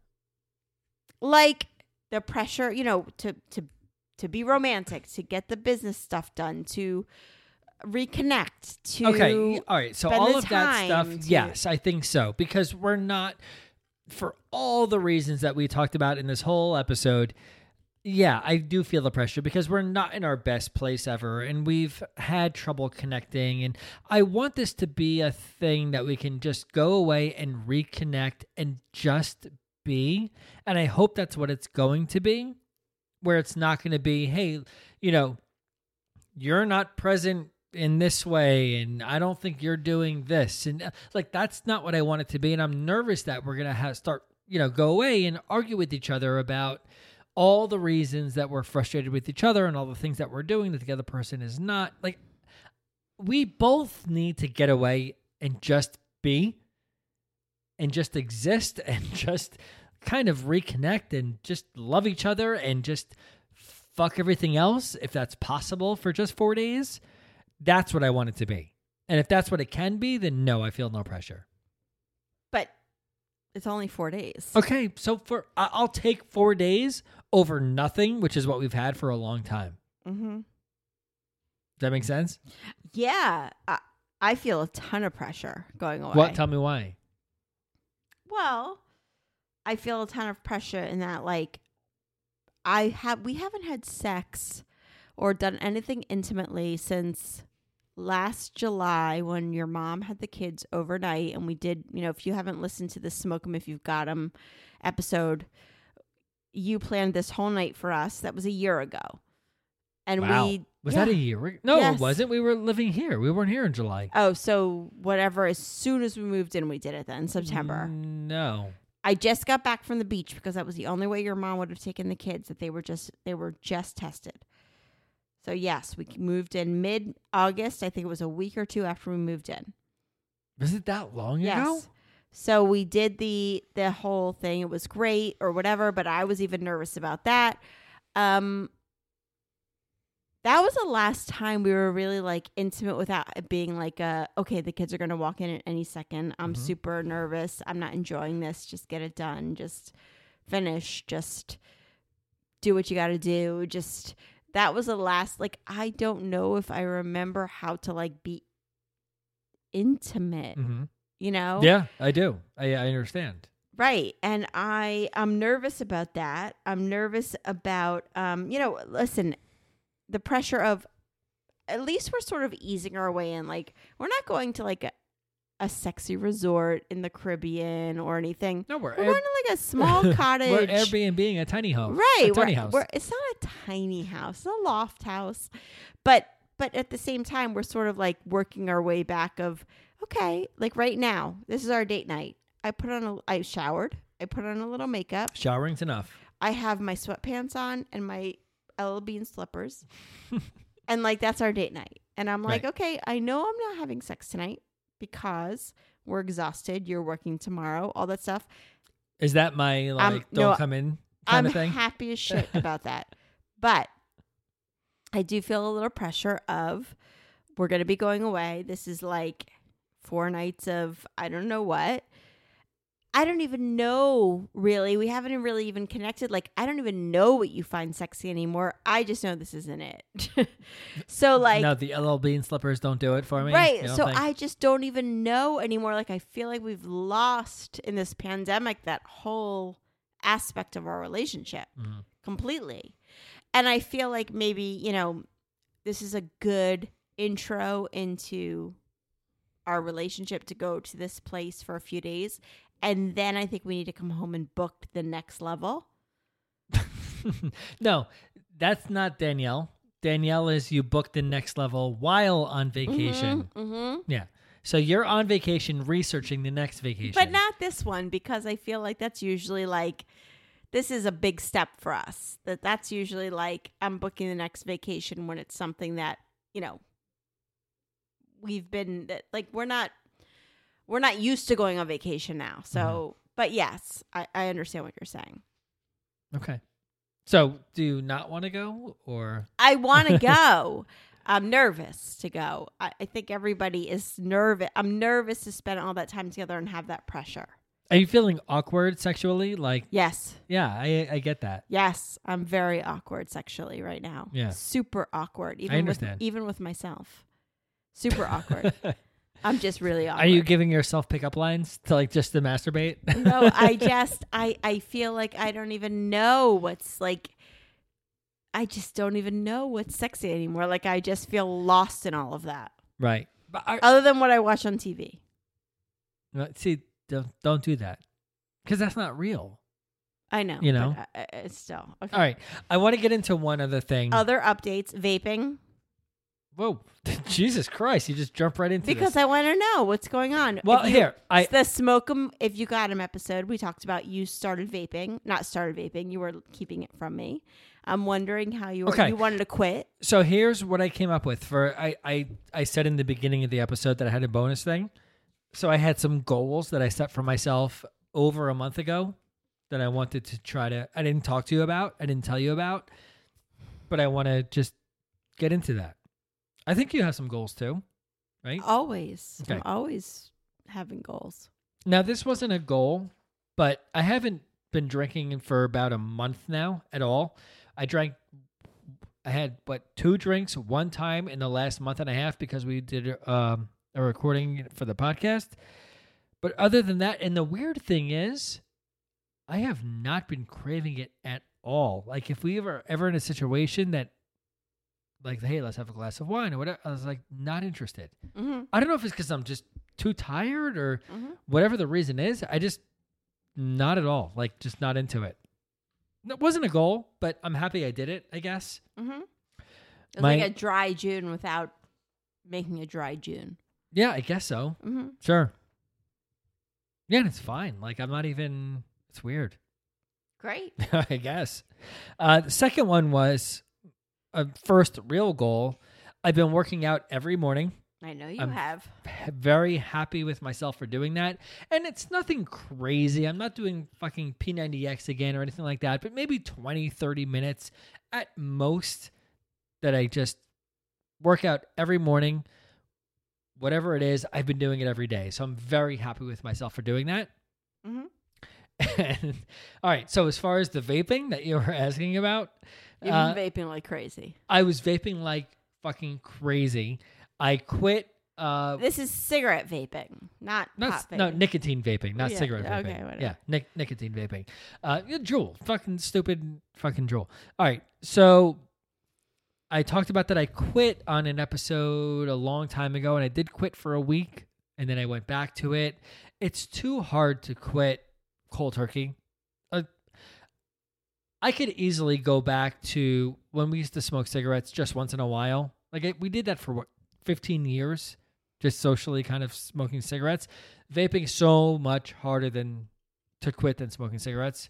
Like the pressure, you know, to to to be romantic, to get the business stuff done, to reconnect, to okay, all right. So all of that stuff, to, yes, I think so, because we're not, for all the reasons that we talked about in this whole episode. Yeah, I do feel the pressure because we're not in our best place ever, and we've had trouble connecting. And I want this to be a thing that we can just go away and reconnect and just be. And I hope that's what it's going to be, where it's not going to be, hey, you know, you're not present in this way, and I don't think you're doing this. And like, that's not what I want it to be. And I'm nervous that we're going to have start, you know, go away and argue with each other about all the reasons that we're frustrated with each other and all the things that we're doing that the other person is not. Like, we both need to get away and just be and just exist and just kind of reconnect and just love each other and just fuck everything else, if that's possible, for just four days. That's what I want it to be. And if that's what it can be, then no, I feel no pressure. But it's only four days. Okay, so for I'll take four days over nothing, which is what we've had for a long time. Mm-hmm. Does that make sense? Yeah. I, I feel a ton of pressure going away. What? Tell me why. Well, I feel a ton of pressure in that, like, I have we haven't had sex or done anything intimately since last July when your mom had the kids overnight, and we did, you know, if you haven't listened to the Smoke 'em If You've Got 'em episode, you planned this whole night for us. That was a year ago. And wow. we Was yeah. that a year ago? No, Yes. It wasn't. We were living here. We weren't here in July. Oh, so whatever, as soon as we moved in, we did it then, September. No. I just got back from the beach because that was the only way your mom would have taken the kids, that they were just they were just tested. So yes, we moved in mid-August. I think it was a week or two after we moved in. Was it that long yes. ago? So we did the the whole thing. It was great or whatever, but I was even nervous about that. Um, that was the last time we were really like intimate without it being like a, okay, the kids are going to walk in at any second. I'm Mm-hmm. super nervous. I'm not enjoying this. Just get it done. Just finish. Just do what you got to do. Just, that was the last, like, I don't know if I remember how to like be intimate, Mm-hmm. you know? Yeah, I do. I, I understand. Right. And I, I'm nervous about that. I'm nervous about, um, you know, listen, the pressure of, at least we're sort of easing our way in. Like, we're not going to like a, a sexy resort in the Caribbean or anything. No, we're, We're Air- going to like a small cottage. we're Airbnb-ing a tiny home. Right. A tiny we're, house. We're, it's not a tiny house. It's a loft house. But, but at the same time, we're sort of like working our way back of, okay, like right now, this is our date night. I put on a, I showered. I put on a little makeup. Showering's enough. I have my sweatpants on and my L L Bean slippers. And like, that's our date night. And I'm like, Right. okay, I know I'm not having sex tonight because we're exhausted. You're working tomorrow, all that stuff. Is that my, like, Um, don't no, come in kind I'm of thing? happy as shit about that. But I do feel a little pressure of, we're going to be going away. This is like four nights of, I don't know what. I don't even know, really. We haven't really even connected. Like, I don't even know what you find sexy anymore. I just know this isn't it. So, like... No, the L L Bean slippers don't do it for me? Right. You don't So, think? I just don't even know anymore. Like, I feel like we've lost, in this pandemic, that whole aspect of our relationship Mhm. completely. And I feel like maybe, you know, this is a good intro into our relationship to go to this place for a few days. And then I think we need to come home and book the next level. No, that's not Danielle. Danielle is you booked the next level while on vacation. Mm-hmm, mm-hmm. Yeah. So you're on vacation researching the next vacation. But not this one, because I feel like that's usually like, this is a big step for us. That that's usually like, I'm booking the next vacation when it's something that, you know, we've been, that like, we're not, we're not used to going on vacation now. So, Mm-hmm. but yes, I, I understand what you're saying. Okay. So do you not want to go or? I want to go, I'm nervous to go. I, I think everybody is nervous. I'm nervous to spend all that time together and have that pressure. Are you feeling awkward sexually? Like, Yes. yeah, I I get that. Yes. I'm very awkward sexually right now. Yeah. Super awkward. Even I understand. With, even with myself. Super awkward. I'm just really awkward. Are you giving yourself pickup lines to like just to masturbate? No, I just, I, I feel like I don't even know what's like, I just don't even know what's sexy anymore. Like I just feel lost in all of that. Right. But I, Other than what I watch on T V. see, don't, don't do that because that's not real. I know. You know? But uh, it's still. Okay. All right. I want to get into one other thing. Other updates, vaping. Whoa. Jesus Christ. You just jump right into Because this. I want to know what's going on. Well, If you- here, I- the Smoke 'em If You Got 'em episode, we talked about you started vaping. Not started vaping. You were keeping it from me. I'm wondering how you were, Okay. you wanted to quit. So here's what I came up with for I, I I said in the beginning of the episode that I had a bonus thing. So I had some goals that I set for myself over a month ago that I wanted to try to I didn't talk to you about, I didn't tell you about, but I want to just get into that. I think you have some goals too, right? Always. Okay. I'm always having goals. Now this wasn't a goal, but I haven't been drinking for about a month now at all. I drank I had what two drinks one time in the last month and a half because we did um, a recording for the podcast. But other than that, and the weird thing is, I have not been craving it at all. Like if we ever ever in a situation that, like, hey, let's have a glass of wine or whatever, I was like not interested. Mm-hmm. I don't know if it's because I'm just too tired or Mm-hmm. whatever the reason is. I just not at all. Like just not into it. It wasn't a goal, but I'm happy I did it, I guess. Mm-hmm. It was My- like a dry June without making a dry June. Yeah, I guess so. Mm-hmm. Sure. Yeah, and it's fine. Like, I'm not even, it's weird. Great. I guess. Uh, the second one was a first real goal. I've been working out every morning. I know you I'm have. Very happy with myself for doing that. And it's nothing crazy. I'm not doing fucking P ninety X again or anything like that, but maybe twenty, thirty minutes at most that I just work out every morning. Whatever it is, I've been doing it every day. So I'm very happy with myself for doing that. Mm-hmm. And, all right. So as far as the vaping that you were asking about, You've uh, been vaping like crazy. I was vaping like fucking crazy. I quit. Uh, This is cigarette vaping, not not pot vaping. no nicotine vaping, not Yeah, cigarette okay, vaping. whatever. Yeah, nic- nicotine vaping. Uh, yeah, Juul, fucking stupid, fucking Juul. All right. So I talked about that. I quit on an episode a long time ago, and I did quit for a week, and then I went back to it. It's too hard to quit cold turkey. Uh, I could easily go back to when we used to smoke cigarettes just once in a while. Like it, we did that for what, fifteen years, just socially kind of smoking cigarettes. Vaping is so much harder than to quit than smoking cigarettes.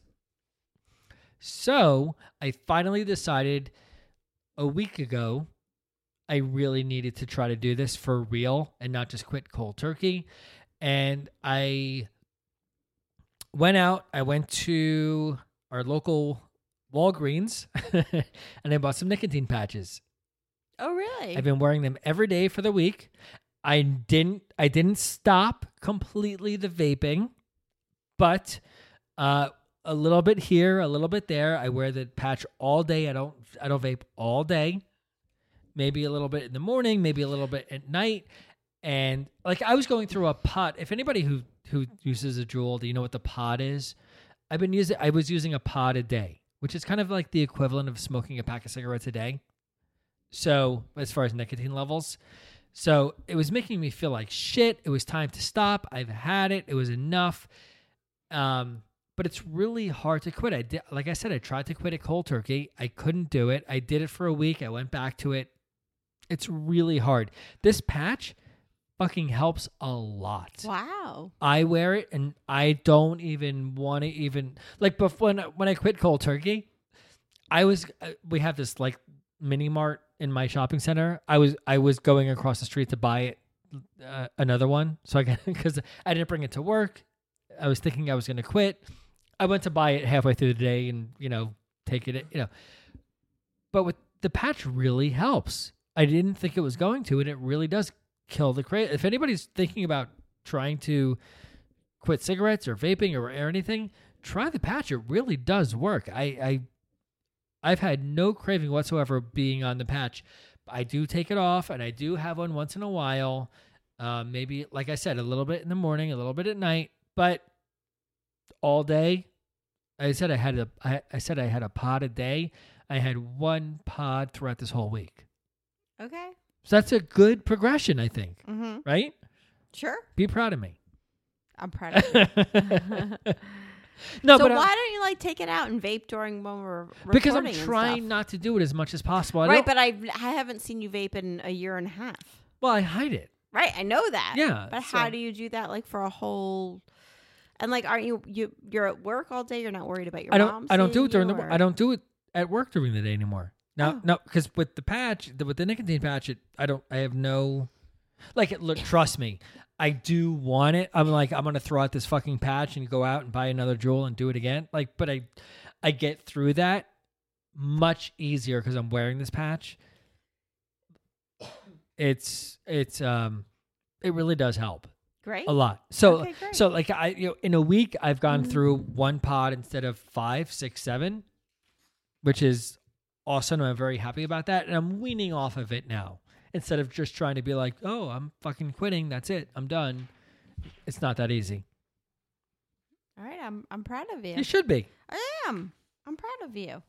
So I finally decided a week ago I really needed to try to do this for real and not just quit cold turkey. And I went out, I went to our local Walgreens and I bought some nicotine patches. Oh, really? I've been wearing them every day for the week. I didn't I didn't stop completely the vaping, but uh, a little bit here, a little bit there. I wear the patch all day. I don't I don't vape all day. Maybe a little bit in the morning, maybe a little bit at night. And like I was going through a pod. If anybody who who uses a Juul, do you know what the pod is? I've been using I was using a pod a day, which is kind of like the equivalent of smoking a pack of cigarettes a day. So as far as nicotine levels, so it was making me feel like shit. It was time to stop. I've had it. It was enough. Um, but it's really hard to quit. I did, like I said, I tried to quit it cold turkey. I couldn't do it. I did it for a week. I went back to it. It's really hard. This patch fucking helps a lot. Wow. I wear it and I don't even want to even like before when, when I quit cold turkey, I was uh, we have this like mini mart in my shopping center. I was I was going across the street to buy it, uh, another one. So I because I didn't bring it to work. I was thinking I was going to quit. I went to buy it halfway through the day and, you know, take it, you know. But with the patch really helps. I didn't think it was going to, and it really does kill the crave. If anybody's thinking about trying to quit cigarettes or vaping or, or anything, try the patch. It really does work. I, I, I've had no craving whatsoever being on the patch. I do take it off, and I do have one once in a while. Uh, maybe, like I said, a little bit in the morning, a little bit at night, but all day. I said I had a. I, I said I had a pod a day. I had one pod throughout this whole week. Okay. So that's a good progression, I think. Mm-hmm. Right? Sure. Be proud of me. I'm proud of you. No, so but why I, don't you like take it out and vape during when we're recording? Because I'm and trying stuff? not to do it as much as possible. I Right, don't- but I I haven't seen you vape in a year and a half. well, I hide it. Right, I know that. Yeah, But so- how do you do that like for a whole and like aren't you you you're at work all day, you're not worried about your I mom don't. I don't do seeing it during you, the. or- I don't do it at work during the day anymore. No, Oh. no, because with the patch, the, with the nicotine patch, it, I don't. I have no. Like, it, look, trust me, I do want it. I'm like, I'm gonna throw out this fucking patch and go out and buy another Juul and do it again. Like, but I, I get through that much easier because I'm wearing this patch. It's it's um, it really does help. Great. A lot. So Okay, great. so like I you know in a week I've gone Mhm. through one pod instead of five, six, seven, which is awesome. I'm very happy about that, and I'm weaning off of it now instead of just trying to be like, oh, I'm fucking quitting. That's it. I'm done. It's not that easy. All right, I'm I'm proud of you. You should be. I am. I'm proud of you.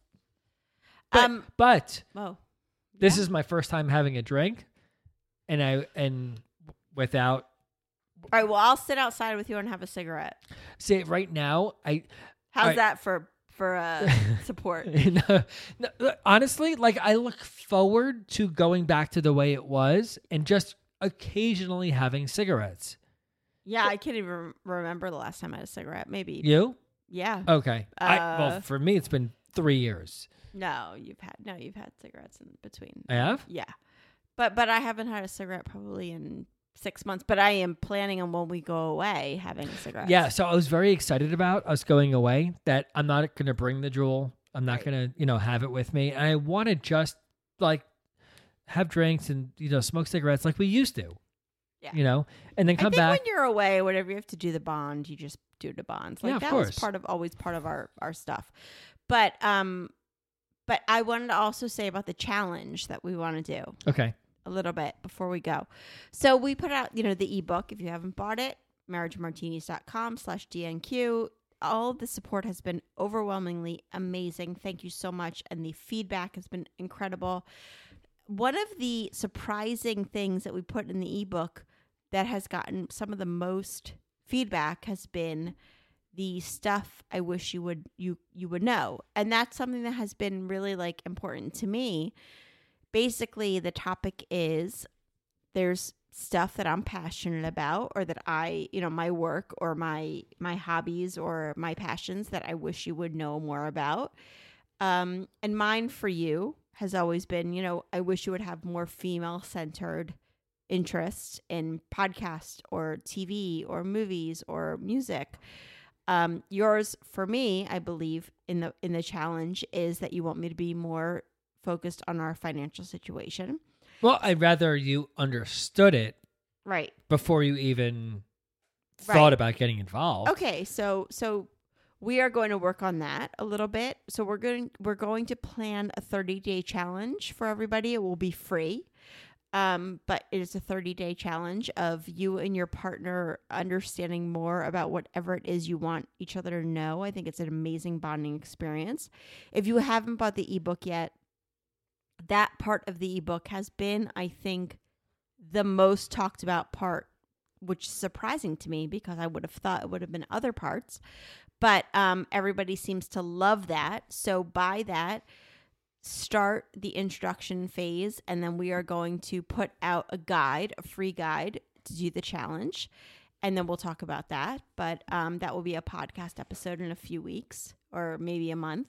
But, um but oh. this Yeah. is my first time having a drink, and I and without All right, well, I'll sit outside with you and have a cigarette. see right now I. How's All right. that for for uh, support? no, no, honestly, like I look forward to going back to the way it was and just occasionally having cigarettes. Yeah, I can't even rem- remember the last time I had a cigarette. Maybe. You? Yeah. Okay. I, Uh, well, for me, it's been three years. No, you've had no, you've had cigarettes in between. I have? Yeah, but but I haven't had a cigarette probably in six months. But I am planning on when we go away having a cigarette. Yeah. So I was very excited about us going away that I'm not going to bring the Juul. I'm not Right. going to, you know, have it with me. And I want to just like have drinks and, you know, smoke cigarettes like we used to. Yeah. You know, and then I come think back. when you're away, whatever you have to do the bond, you just do the bonds. Like Yeah, of that course. was part of always part of our our stuff. But um, but I wanted to also say about the challenge that we want to do. Okay. A little bit before we go. So we put out, you know, the ebook. If you haven't bought it, marriagemartinis.com slash DNQ. All of the support has been overwhelmingly amazing. Thank you so much. And the feedback has been incredible. One of the surprising things that we put in the ebook that has gotten some of the most feedback has been the stuff I wish you would you you would know. And that's something that has been really like important to me. Basically, the topic is there's stuff that I'm passionate about or that I, you know, my work or my my hobbies or my passions that I wish you would know more about. Um, and mine for you has always been, you know, I wish you would have more female-centered interest in podcast or T V or movies or music. Um, yours for me, I believe in the in the challenge is that you want me to be more focused on our financial situation. Well, I'd rather you understood it Right. before you even Right. thought about getting involved. Okay, so so we are going to work on that a little bit. So we're going we're going to plan a thirty-day challenge for everybody. It will be free. Um, but it is a thirty-day challenge of you and your partner understanding more about whatever it is you want each other to know. I think it's an amazing bonding experience. If you haven't bought the ebook yet, that part of the ebook has been, I think, the most talked about part, which is surprising to me because I would have thought it would have been other parts. But um, everybody seems to love that. So buy that, start the introduction phase, and then we are going to put out a guide, a free guide to do the challenge. And then we'll talk about that. But um, that will be a podcast episode in a few weeks or maybe a month.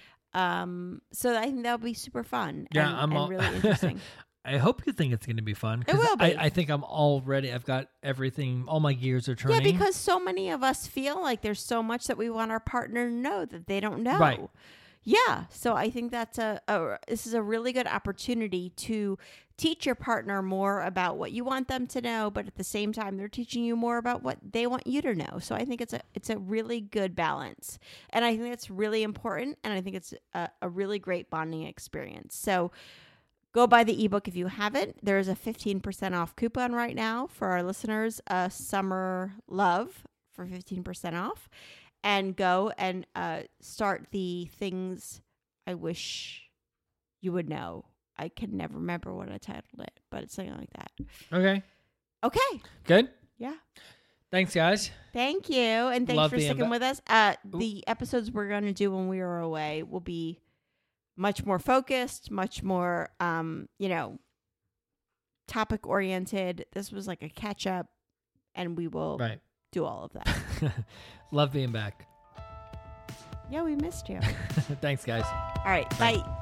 Um, so I think that'll be super fun. Yeah, and, I'm and all, really interesting. I hope you think it's going to be fun. 'cause It will be. I, I think I'm already. I've got everything. All my gears are turning. Yeah, because so many of us feel like there's so much that we want our partner to know that they don't know. Right. Yeah. So I think that's a, a this is a really good opportunity to teach your partner more about what you want them to know, but at the same time they're teaching you more about what they want you to know. So I think it's a it's a really good balance. And I think that's really important, and I think it's a, a really great bonding experience. So go buy the ebook if you haven't. There's a fifteen percent off coupon right now for our listeners, uh, Summer Love for fifteen percent off. And go and uh, start the things I wish you would know. I can never remember what I titled it, but it's something like that. Okay. Okay. Good? Yeah. Thanks, guys. Thank you. And thanks Love for the sticking inv- with us. Uh, the episodes we're going to do when we are away will be much more focused, much more, um, you know, topic oriented. This was like a catch up, and we will right. do all of that. Love being back. Yeah, we missed you. Thanks, guys. All right. Bye.